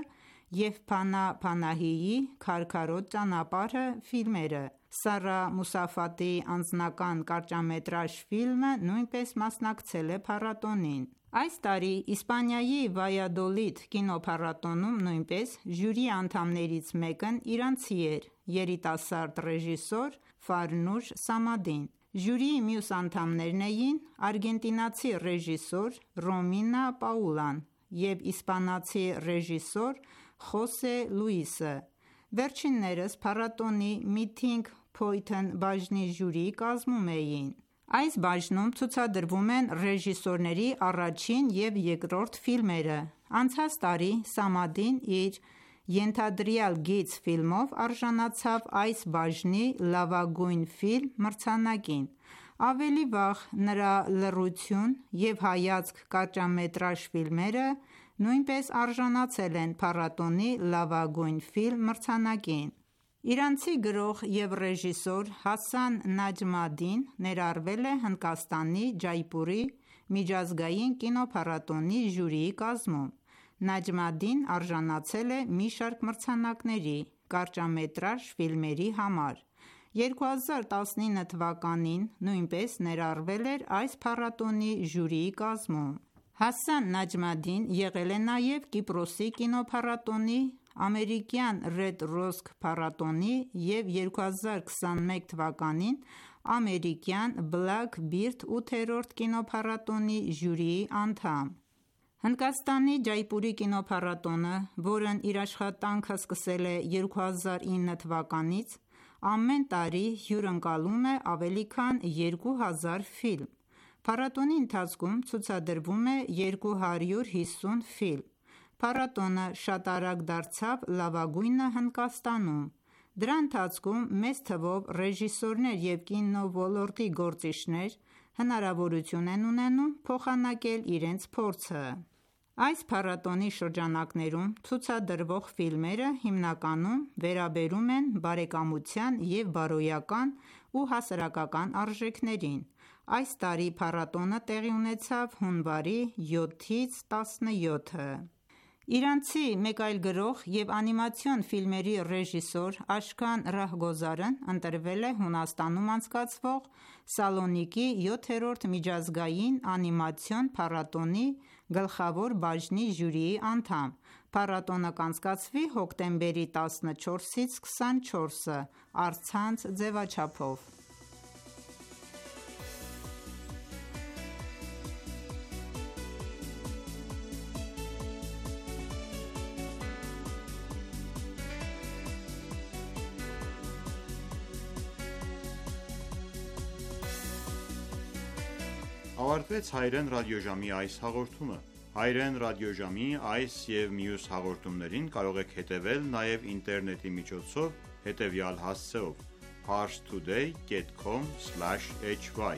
և Փանա Փանահիի «Քարքարոտ ճանապարհը» ֆիլմերը։ Սարա Մուսաֆատի անձնական կարճամետրաժ ֆիլմը նույնպես մասնակցել է փառատոնին։ Այս տարի Իսպանիայի Վայադոլիդ կինոփառատոնում նույնպես ժյուրիի անդամներից մեկն իրանցի էր՝ երիտասարդ ռեժիսոր Ֆարնուշ Սամադին։ Ժյուրիի մյուս անդամներն էին արգենտինացի ռեժիսոր Ռոմինա Պաուլան և իսպանացի ռեժիսոր Խոսե Լուիսը։ Վերջիններս փառատոնի Meeting Point բաժնի ժյուրիի կազմում էին։ Այս բաժնում ցուցադրվում են ռեժիսորների առաջին և երկրորդ ֆիլմերը։ Անցած տարի Սամադին իր «Ենթադրյալ գիծ» ֆիլմով արժանացավ այս բաժնի լավագույն ֆիլմ մրցանակին։ Ավելի վաղ նրա «Լռություն» և «Հայացք» կարճամետրաժ ֆիլմերը նույնպես արժանացել են փառատոնի լավագույն ֆիլմ մրցանակին։ Իրանցի գրող և ռեժիսոր Հասան Նաջմադին ներառվել է Հնդկաստանի Ջայպուրի միջազգային կինոփառատոնի ժյուրիի կազմում։ Նաջմադին արժանացել է մի շարք մրցանակների կարճամետրաժ ֆիլմերի համար։ երկու հազար տասնինը թվականին նույնպես ներառվել էր այս փառատոնի ժյուրիի կազմում։ Հասան Նաջմադին եղել է նաև Կիպրոսի կինոփառատոնի, ամերիկյան Red Rose փառատոնի և երկու հազար քսաներկու թվականին ամերիկյան Black Beard ութերորդ կինոփառատոնի ժյուրիի անդամ։ Հնդկաստանի Ջայպուրի կինոփառատոնը, որն իր աշխատանքը սկսել է երկու հազար ինը թվականից, ամեն տարի հյուրընկալում է ավելի քան երկու հազար ֆիլմ։ Փառատոնի ընթացքում ցուցադրվում է երկու հարյուր հիսուն ֆիլմ։ Փառատոնը շատ արագ դարձավ լավագույնը Հնդկաստանում։ Դրա ընթացքում մեծ թվով ռեժիսորներ և կինոլորտի գործիչներ հնարավորություն են ունենում փոխանակել իրենց փորձը։ Այս փառատոնի շրջանակներում ցուցադրվող ֆիլմերը հիմնականում վերաբերում են բարեկամության և բարոյական ու հասարակական արժեքներին։ Այս տարի փառատոնը տեղի ունեցավ հունվարի յոթից տասնյոթը։ Իրանցի մեկ այլ գրող և անիմացիոն ֆիլմերի ռեժիսոր Աշքան Ռահգոզարն ընտրվել է Հունաստանում անցկացվող Սալոնիկի յոթերորդ միջազգային անիմացիոն փառատոնի գլխավոր բաժնի ժյուրիի անդամ։ Փառատոնը կանցկացվի հոկտեմբերի տասնչորսից քսանչորսը առցանց ձևաչափով։ Ավարտվեց հայրեն ռադիոժամի այս հաղորդումը։ Հայրեն ռադիոժամի այս և մյուս հաղորդումներին կարող եք հետևել նաև ինտերնետի միջոցով հետևյալ հասցեով՝ parstoday dot com slash h y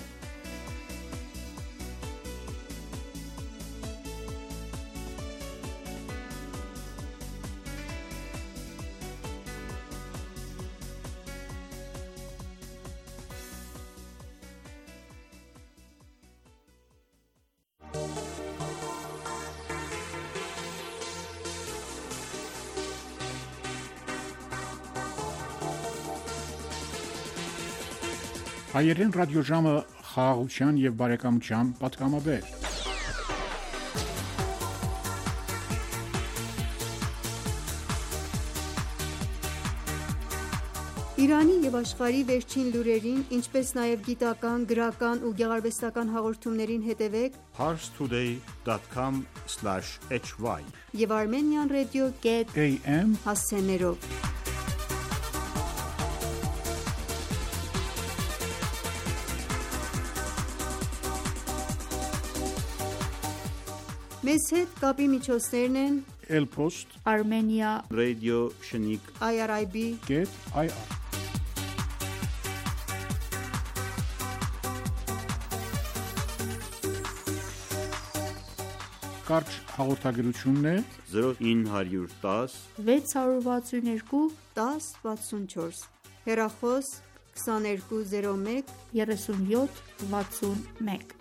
Հայերեն ռադիոժամը խաղաղության և բարեկամության պատգամաբեր։ Իրանի և աշխարհի վերջին լուրերին, ինչպես նաև գիտական, գրական ու գեղարվեստական հաղորդումներին հետևեք parstoday dot com slash h y և Armenian Radio A M հասցեներով։ Մեզ հետ կապի միջոցներն են Elpost Armenia Radio Շնիկ I R I B Get I R Կարճ հաղորդագրությունն է zero nine one zero վեց հարյուր վաթսուն երկու դաս վաթսունչորս հեռախոս քսաներկու զիրո մեկ երեսունյոթ վաթսունմեկ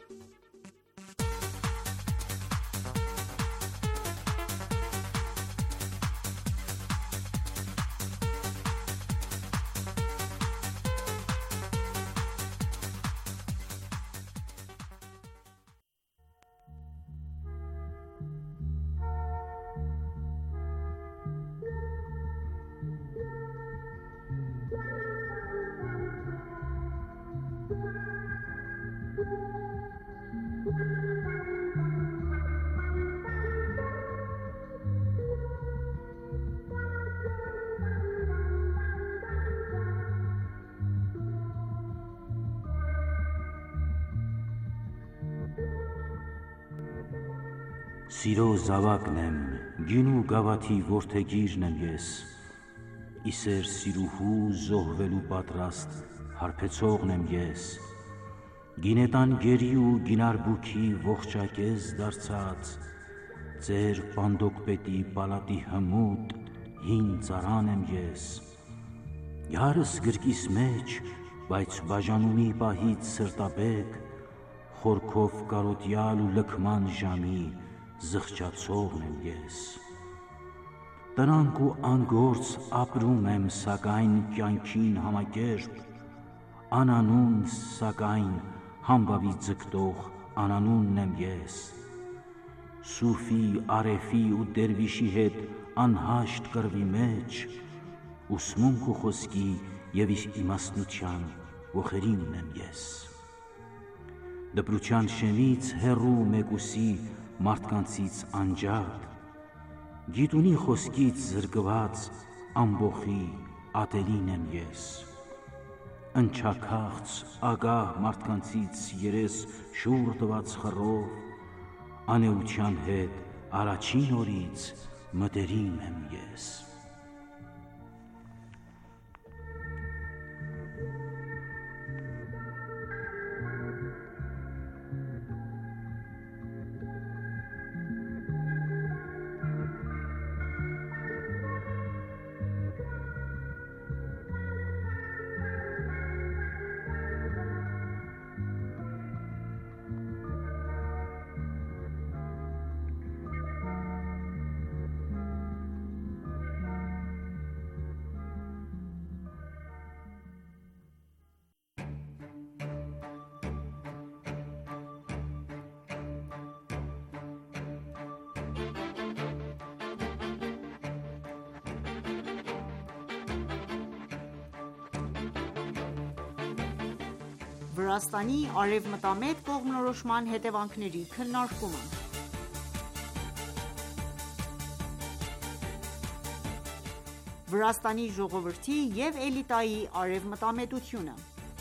Սիրո զավակն եմ, գինու գավաթի որդեգիրն եմ ես, իսեր սիրուհու զոհվելու պատրաստ հարբեցողն եմ ես, գինետան գերի ու գինարբուքի ողջակեզ դարձած, ձեր պանդոկպետի պալատի հմուտ հին ծարան եմ ես, յարս գրկիս մեջ, բայց բաժանումի պահից սրտաբեկ, խորքով կարոտյալ ու լքման ժամի զղջացողն եմ ես, տնանք ու անգործ ապրում եմ սակայն կյանքին համակերպ, անանուն սակայն համբավի ձգտող անանունն եմ ես, սուֆի, արեֆի ու դերվիշի հետ անհաշտ կռվի մեջ, ուսմունք ու խոսքի և իմաստնության ոխերինն եմ ես, դպրության շեմից հեռու մեկուսի մարդկանցից անջատ, գիտունի խոսքից զրկված ամբոխի ատելին եմ ես, ընչաքաղց ագահ մարդկանցից երես շուռ տված խռով, անեության հետ առաջին օրից մտերիմ եմ ես։ Վրաստանի արևմտամետ կողմնորոշման հետևանքների քննարկումը Վրաստանի ժողովրդի և էլիտայի արևմտամետությունը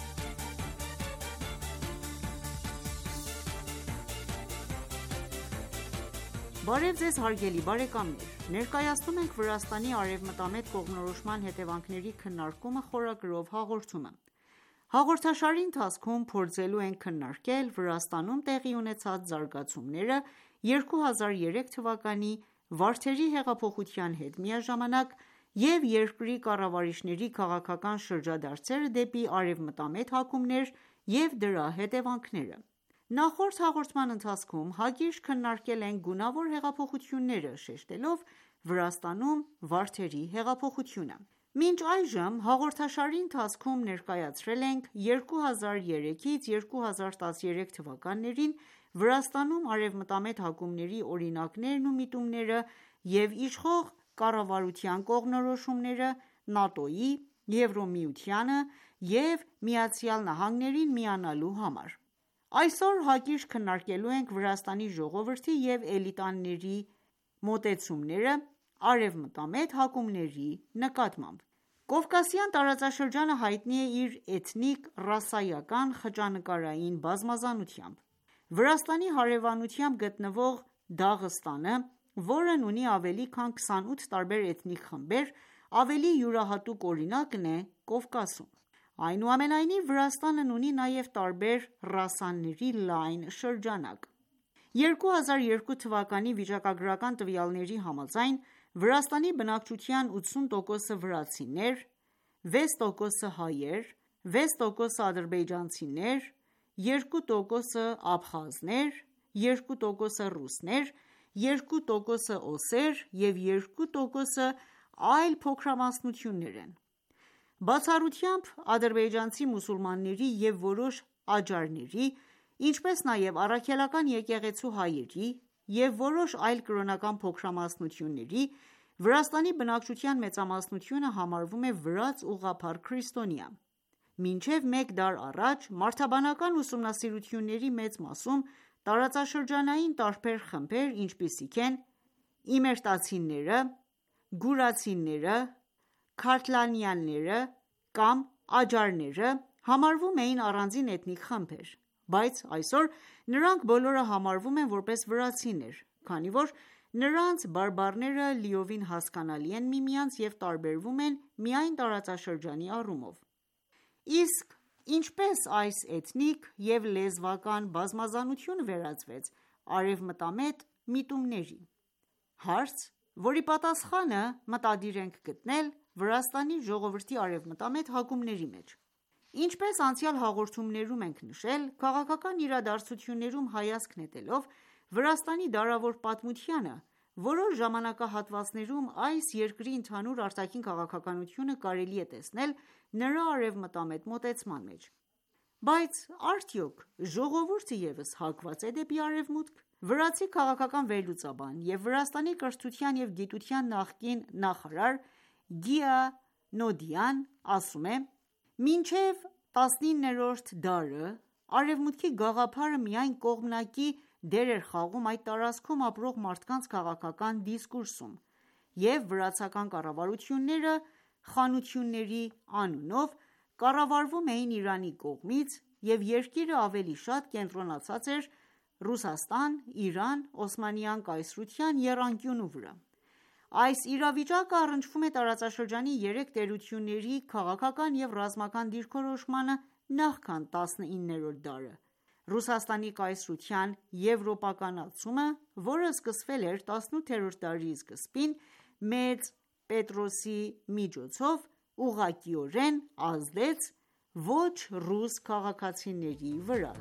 Բարև ձեզ հարգելի բարեկամներ: Ներկայացնում ենք «Վրաստանի արևմտամետ կողմնորոշման հետևանքների քննարկումը» խորագրով հաղորդումը: Հաղորդաշարի ընթացքում փորձելու ենք քննարկել Վրաստանում տեղի ունեցած զարգացումները երկու հազար երեք թվականի Վարդերի հեղափոխության հետ միաժամանակ և երկրի կառավարիչների քաղաքական շրջադարձերը դեպի արևմտամետ հակումներ և դրա հետևանքները: Նախորդ հաղորդման ընթացքում հակիրճ քննարկել ենք գունավոր հեղափոխությունները, շեշտելով Վրաստանում Վարդերի հեղափոխությունը: Մինչ այժմ հաղորդաշարի ընթացքում ներկայացրել ենք երկու հազար երեքից երկու հազար տասներեք թվականներին Վրաստանում արևմտամետ հակումների օրինակներն ու միտումները և իշխող կառավարության կողմնորոշումները ՆԱՏՕ-ի, Եվրամիությանը և ԱՄՆ-ին միանալու համար: Այսօր հակիրճ քննարկելու ենք Վրաստանի ժողովրդի և էլիտաների մոտեցումները արևմտամետ հակումների նկատմամբ: Կովկասյան տարածաշրջանը հայտնի է իր էթնիկ-ռասայական խճանկարային բազմազանությամբ: Վրաստանի հարևանությամբ գտնվող Դաղստանը, որն ունի ավելի քան քսանութ տարբեր էթնիկ խմբեր, ավելի յուրահատուկ օրինակն է Կովկասում: Այնուամենայնիվ, Վրաստանն ունի նաև տարբեր ռասաների լայն շրջանակ: երկու հազար երկու թվականի վիճակագրական տվյալների համաձայն, Վրաստանի բնակչության ութսուն տոկոսը վրացիներ, վեց տոկոսը հայեր, վեց տոկոսը ադրբեջանցիներ, երկու տոկոսը աբխազներ, երկու տոկոսը ռուսներ, երկու տոկոսը օսեր և երկու տոկոսը այլ փոքրամասնություններ են: Բացառությամբ ադրբեջանցի մուսուլմանների և որոշ աջարների, ինչպես նաև առաքելական եկեղեցու հայերի և որոշ այլ կրոնական փոքրամասնությունների, Վրաստանի բնակչության մեծամասնությունը համարվում է վրաց ուղղափառ քրիստոնյա: Մինչև մեկ դար առաջ մարդաբանական ուսումնասիրությունների մեծ մասում տարածաշրջանային տարբեր խմբեր, ինչպիսիք են իմերետացիները, գուրացիները, քարթլիաները կամ աջարները, համարվում էին առանձին էթնիկ խմբեր, բայց այսօր նրանք բոլորը համարվում են որպես վրացիներ, քանի որ նրանց բարբառները լիովին հասկանալի են միմյանց և տարբերվում են միայն տարածաշրջանի առումով: Իսկ ինչպե՞ս այս էթնիկ և լեզվական բազմազանությունը վերածվեց արևմտամետ միտումների: Հարց, որի պատասխանը մտադիր ենք գտնել Վրաստանի ժողովրդի արևմտամետ հակումների մեջ: Ինչպես անցյալ հաղորդումներում ենք նշել, քաղաքական իրադարձություններում հայացք նետելով Վրաստանի դարավոր պատմությանը, որոշ ժամանակահատվածներում այս երկրի ընդհանուր արտաքին քաղաքականությունը կարելի է տեսնել նրա արևմտամետ մոտեցման մեջ: Բայց արդյոք ժողովուրդը ևս հակվա՞ծ է դեպի արևմուտք: Վրացի քաղաքական վերլուծաբան և Վրաստանի կրթության և գիտության նախկին նախարար Գիա Նոդիան ասում է. «Մինչև տասնիններորդ դարը Արևմուտքի գաղափարը միայն կողմնակի դեր էր խաղում այդ տարածքում ապրող մարդկանց քաղաքական դիսկուրսում և վրացական կառավարությունները խանությունների անունով կառավարվում էին Իրանի կողմից և երկիրը ավելի շատ կենտրոնացած էր Ռուսաստան-Իրան-Օսմանյան կայսրության եռանկյունու վրա: Այս իրավիճակը առնչվում է տարածաշրջանի երեք տերությունների քաղաքական և ռազմական դիրքորոշմանը նախքան տասնիններորդ դարը: Ռուսաստանի կայսրության եվրոպականացումը, որը սկսվել էր տասնութերորդ դարի սկզբին Մեծ Պետրոսի միջոցով, ուղղակիորեն ազդեց ոչ ռուս քաղաքացիների վրա»: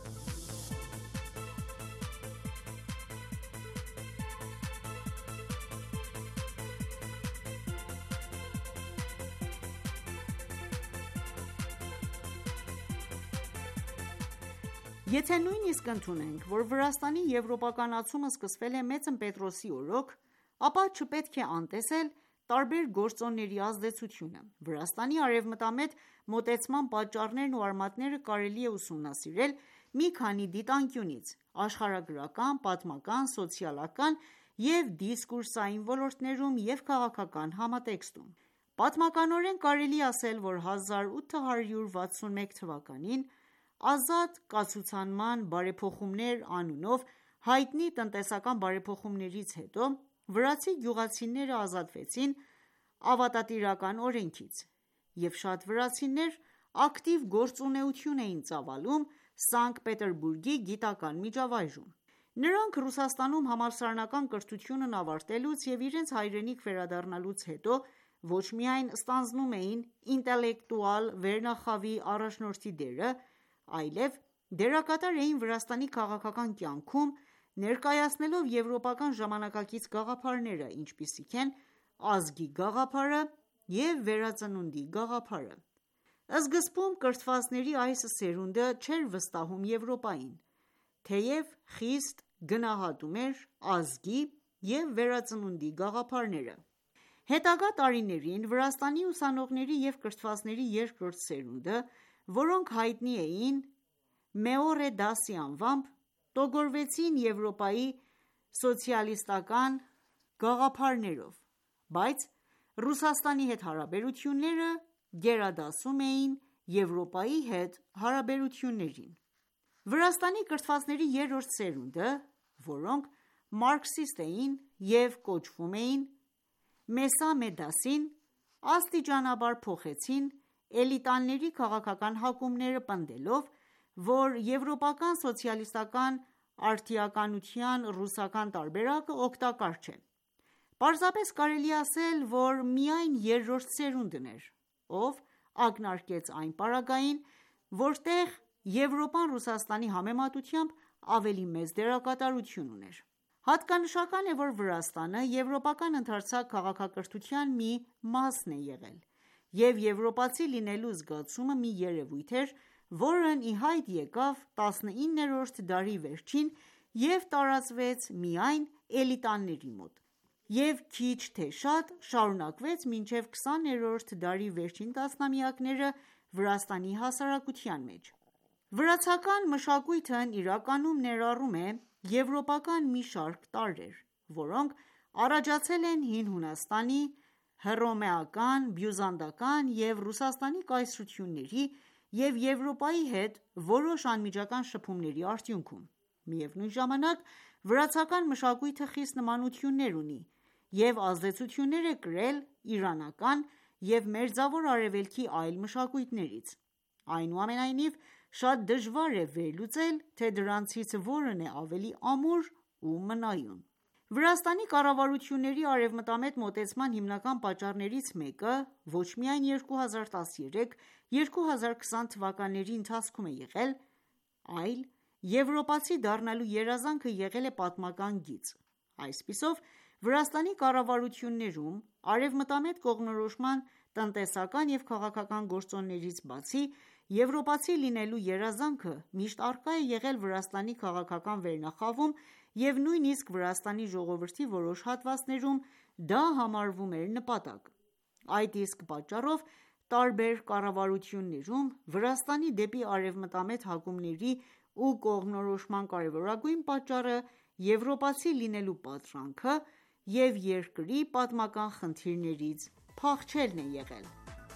Եթե նույնիսկ ընդունենք, որ Վրաստանի եվրոպականացումը սկսվել է Մեծն Պետրոսի օրոք, ապա չպետք է անտեսել տարբեր գործոնների ազդեցությունը: Վրաստանի արևմտամետ մոտեցման պատճառներն ու արմատները կարելի է ուսումնասիրել մի քանի դիտանկյունից՝ աշխարհագրական, պատմական, սոցիալական և դիսկուրսային ոլորտներում և քաղաքական համատեքստում: Պատմականորեն կարելի է ասել, որ հազար ութ հարյուր վաթսունմեկ թվականին «Ազատ կացուցանման բարեփոխումներ» անունով հայտնի տնտեսական բարեփոխումներից հետո վրացի գյուղացիները ազատվեցին ավատատիրական օրենքից և շատ վրացիներ ակտիվ գործունեություն էին ծավալում Սանկտ Պետերբուրգի գիտական միջավայրում: Նրանք Ռուսաստանում համալսարանական կրթությունն ավարտելուց և իրենց հայրենիք վերադառնալուց հետո ոչ միայն ստանձնում էին ինտելեկտուալ վերնախավի առաջնորդի դերը, այլև դերակատար էին Վրաստանի քաղաքական կյանքում, ներկայացնելով եվրոպական ժամանակակից գաղափարները, ինչպիսիք են ազգի գաղափարը և վերածնունդի գաղափարը: Սկզբում կրթվածների այս սերունդը չէր վստահում Եվրոպային, թեև խիստ գնահատում էր ազգի և վերածնունդի գաղափարները: Հետագա տարիներին Վրաստանի ուսանողների և կրթվածների երկրորդ սերունդը, որոնք հայտնի էին Meore Dasi անվամբ, տոգորվեցին Եվրոպայի սոցիալիստական գաղափարներով, բայց Ռուսաստանի հետ հարաբերությունները գերադասում էին Եվրոպայի հետ հարաբերություններին: Վրաստանի կրթվածների երրորդ սերունդը, որոնք մարքսիստ էին և կոչվում էին Մեսամե Դասին, աստիճանաբար փոխեցին էլիտաների քաղաքական հակումները պնդելով, որ եվրոպական սոցիալիստական արդիականության ռուսական տարբերակը օգտակար չէ: Պարզապես կարելի է ասել, որ միայն երրորդ սերունդն էր, ով ակնարկեց այն պարագային, որտեղ Եվրոպան Ռուսաստանի համեմատությամբ ավելի մեծ դերակատարություն ուներ: Հատկանշական է, որ Վրաստանը եվրոպական ընդարձակ քաղաքակրթության մի մասն է եղել և եվրոպացի լինելու զգացումը մի երևույթ էր, որն ի հայտ եկավ տասնիններորդ դարի վերջին և տարածվեց միայն էլիտաների մոտ և քիչ թե շատ շարունակվեց մինչև քսաներորդ դարի վերջին տասնամյակները Վրաստանի հասարակության մեջ: Վրացական մշակույթն իրականում ներառում է եվրոպական մի շարք տարրեր, որոնք առաջացել են Հին Հունաստանի, Հռոմեական, Բյուզանդական և Ռուսաստանի կայսրությունների և Եվրոպայի հետ որոշ անմիջական շփումների արդյունքում: Միևնույն ժամանակ վրացական մշակույթը խիստ նմանություններ ունի և ազդեցություններ է կրել իրանական և Մերձավոր Արևելքի այլ մշակույթներից: Այնուամենայնիվ, շատ դժվար է վերլուծել, թե դրանցից որն է ավելի ամուր ու մնայուն: Վրաստանի կառավարությունների արևմտամետ մոտեցման հիմնական պատճառներից մեկը ոչ միայն երկու հազար տասներեք - երկու հազար քսան թվականների ընթացքում է եղել, այլ եվրոպացի դառնալու երազանքը եղել է պատմական գիծ: Այսպիսով, Վրաստանի կառավարություններում արևմտամետ կողմնորոշման տնտեսական և քաղաքական գործոններից բացի, եվրոպացի լինելու երազանքը միշտ առկա է եղել Վրաստանի քաղաքական վերնախավում և նույնիսկ Վրաստանի ժողովրդի որոշ հատվածներում դա համարվում էր նպատակ: Այդ իսկ պատճառով, տարբեր կառավարություններում Վրաստանի դեպի արևմտամետ հակումների ու կողմնորոշման կարևորագույն պատճառը եվրոպացի լինելու պատրանքը և երկրի պատմական խնդիրներից փախչելն է եղել: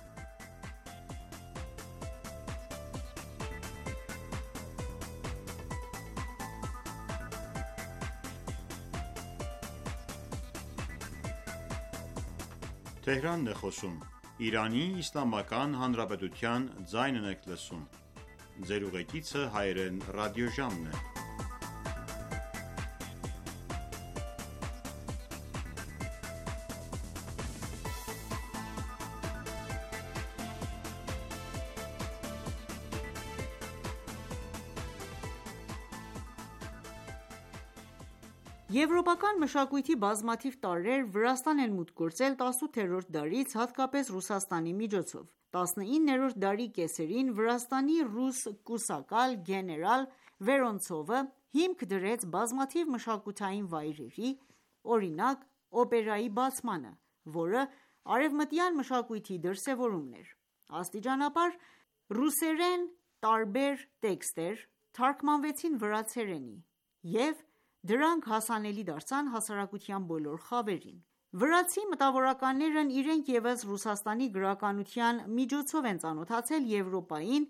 Եվրոպական մշակույթի բազմաթիվ տարրեր Վրաստան են մուտք գործել տասութերորդ դարից, հատկապես Ռուսաստանի միջոցով: տասնիններորդ դարի կեսերին Վրաստանի ռուս կուսակալ գեներալ Վերոնցովը հիմք դրեց բազմաթիվ մշակութային վայրերի, օրինակ օպերայի բացմանը, որը արևմտյան մշակույթի դրսևորումն էր: Աստիճանաբար ռուսերեն տարբեր տեքստեր թարգմանվեցին վրացերենի և դրանք հասանելի դարձան հասարակության բոլոր խավերին: Վրացի մտավորականներն իրենք ևս Ռուսաստանի գրականության միջոցով են ծանոթացել Եվրոպային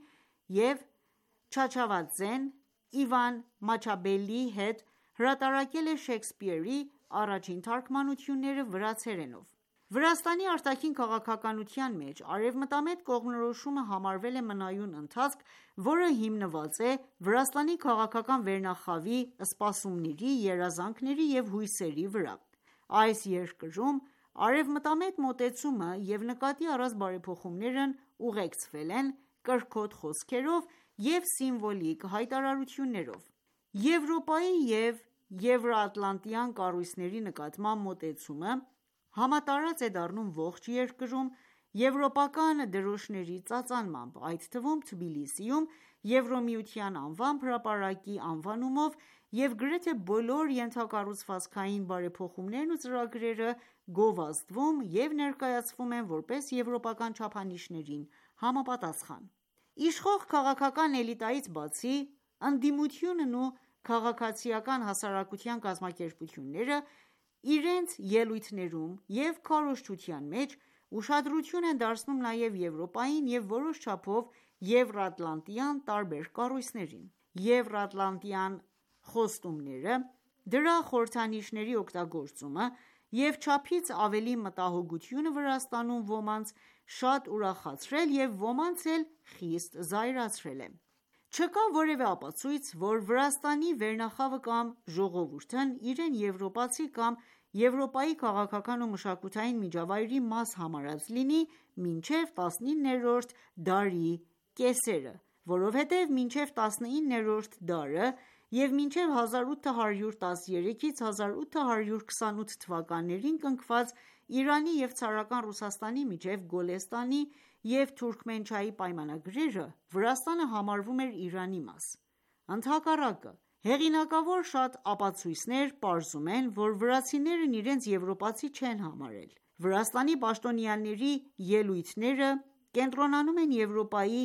և Չավչավաձեն Իվան Մաչաբելիի հետ հրատարակել է Շեքսպիրի առաջին թարգմանությունները վրացերենով: Վրաստանի արտաքին քաղաքականության մեջ արևմտամետ կողմնորոշումը համարվել է մնայուն ընթացք, որը հիմնված է Վրաստանի քաղաքական վերնախավի սպասումների, երազանքների և հույսերի վրա: Այս երկրում արևմտամետ մոտեցումը և նկատի առած բարեփոխումներն ուղեկցվել են կրքոտ խոսքերով և սիմվոլիկ հայտարարություններով: Եվրոպայի և եվրատլանտյան կառույցների նկատմամբ մոտեցումը համատարած է դառնում ողջ երկրում եվրոպական դրոշների ծածանմամբ, այդ թվում Թբիլիսիում Եվրամիության անվամբ հրապարակի անվանումով և գրեթե բոլոր ենթակառուցվածքային բարեփոխումներն ու ծրագրերը գովազդվում և ներկայացվում են որպես եվրոպական չափանիշներին համապատասխան: Իշխող քաղաքական էլիտայից բացի, ընդդիմությունն ու քաղաքացիական հասարակության կազմակերպությունները իրենց ելույթներում և քարոզչության մեջ ուշադրություն են դարձնում նաև Եվրոպային և որոշ չափով եվրատլանտյան տարբեր կառույցներին: Եվրատլանտյան խոստումները, դրա խորհրդանիշների օգտագործումը և չափից ավելի մտահոգությունը Վրաստանում ոմանց շատ ուրախացրել և ոմանց էլ խիստ զայրացրել է: Չկա որևէ ապացույց, որ Վրաստանի վերնախավը կամ ժողովուրդն իրեն եվրոպացի կամ Եվրոպայի քաղաքական ու մշակութային միջավայրի մաս համարած լինի մինչև տասնիններորդ դարի կեսերը, որովհետև մինչև տասնիններորդ դարը և մինչև հազար ութը հարյուր տասներեքից հազար ութը հարյուր քսանութ թվականներին կնքված Իրանի և ցարական Ռուսաստանի միջև Գոլեստանի և Թուրքմենչայի պայմանագրերը Վրաստանը համարվում էր Իրանի մաս: Ընդհակառակը, հեղինակավոր շատ ապացույցներ պարզում են, որ վրացիներն իրենց եվրոպացի չեն համարել: Վրաստանի պաշտոնյաների ելույթները կենտրոնանում են Եվրոպայի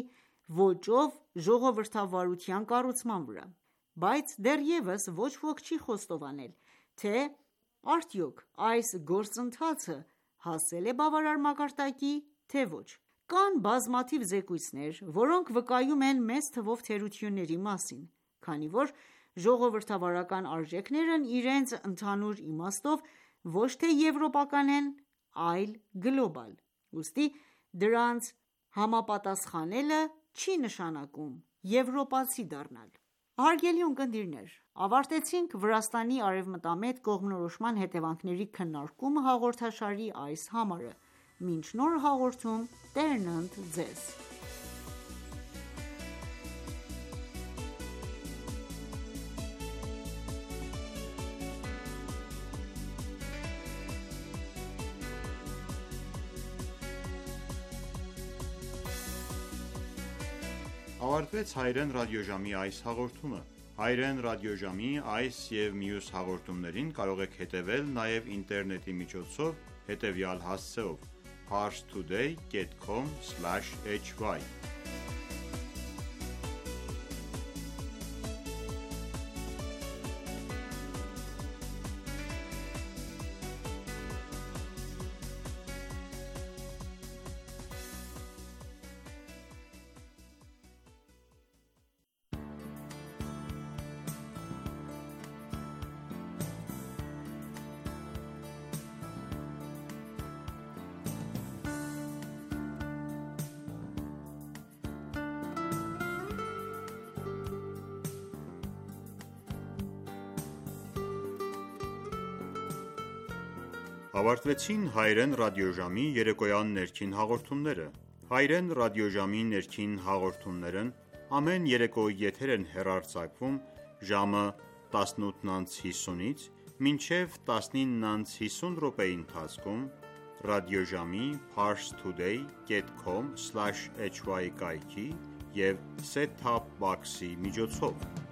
ոճով ժողովրդավարության կառուցման վրա: Բայց դեռևս ոչ ոք չի խոստովանել, թե արդյոք այս գործընթացը հասել է բավարար մակարդակի, թե ոչ: Կան բազմաթիվ զեկույցներ, որոնք վկայում են մեծ թվով թերությունների մասին, քանի որ Ժողովրդավարական արժեքներն իրենց ընդհանուր իմաստով ոչ թե եվրոպական են, այլ գլոբալ: Ուստի դրանց համապատասխանելը չի նշանակում եվրոպացի դառնալ: Հարգելի ունկնդիրներ, ավարտեցինք «Վրաստանի արևմտամետ կողմնորոշման հետևանքների քննարկումը» հաղորդաշարի այս համարը: Մինչ նոր հաղորդում Տերն ընդ Ձեզ: Ավարտվեց Հայերեն ռադիոժամի այս հաղորդումը: Հայերեն ռադիոժամի այս և մյուս հաղորդումներին կարող եք հետևել նաև ինտերնետի միջոցով հետևյալ հասցեով՝ parstoday dot com slash h y Ավարտվեցին Հայերեն ռադիոժամի երեկոյան ներքին հաղորդումները: Հայերեն ռադիոժամի ներքին հաղորդումներն ամեն երեկո եթեր են հեռարձակվում ժամը տասնութ անց հիսունից մինչև տասնինը անց հիսուն րոպեի ընթացքում ռադիոժամի parstoday dot com slash h y կայքի և set top box-ի միջոցով: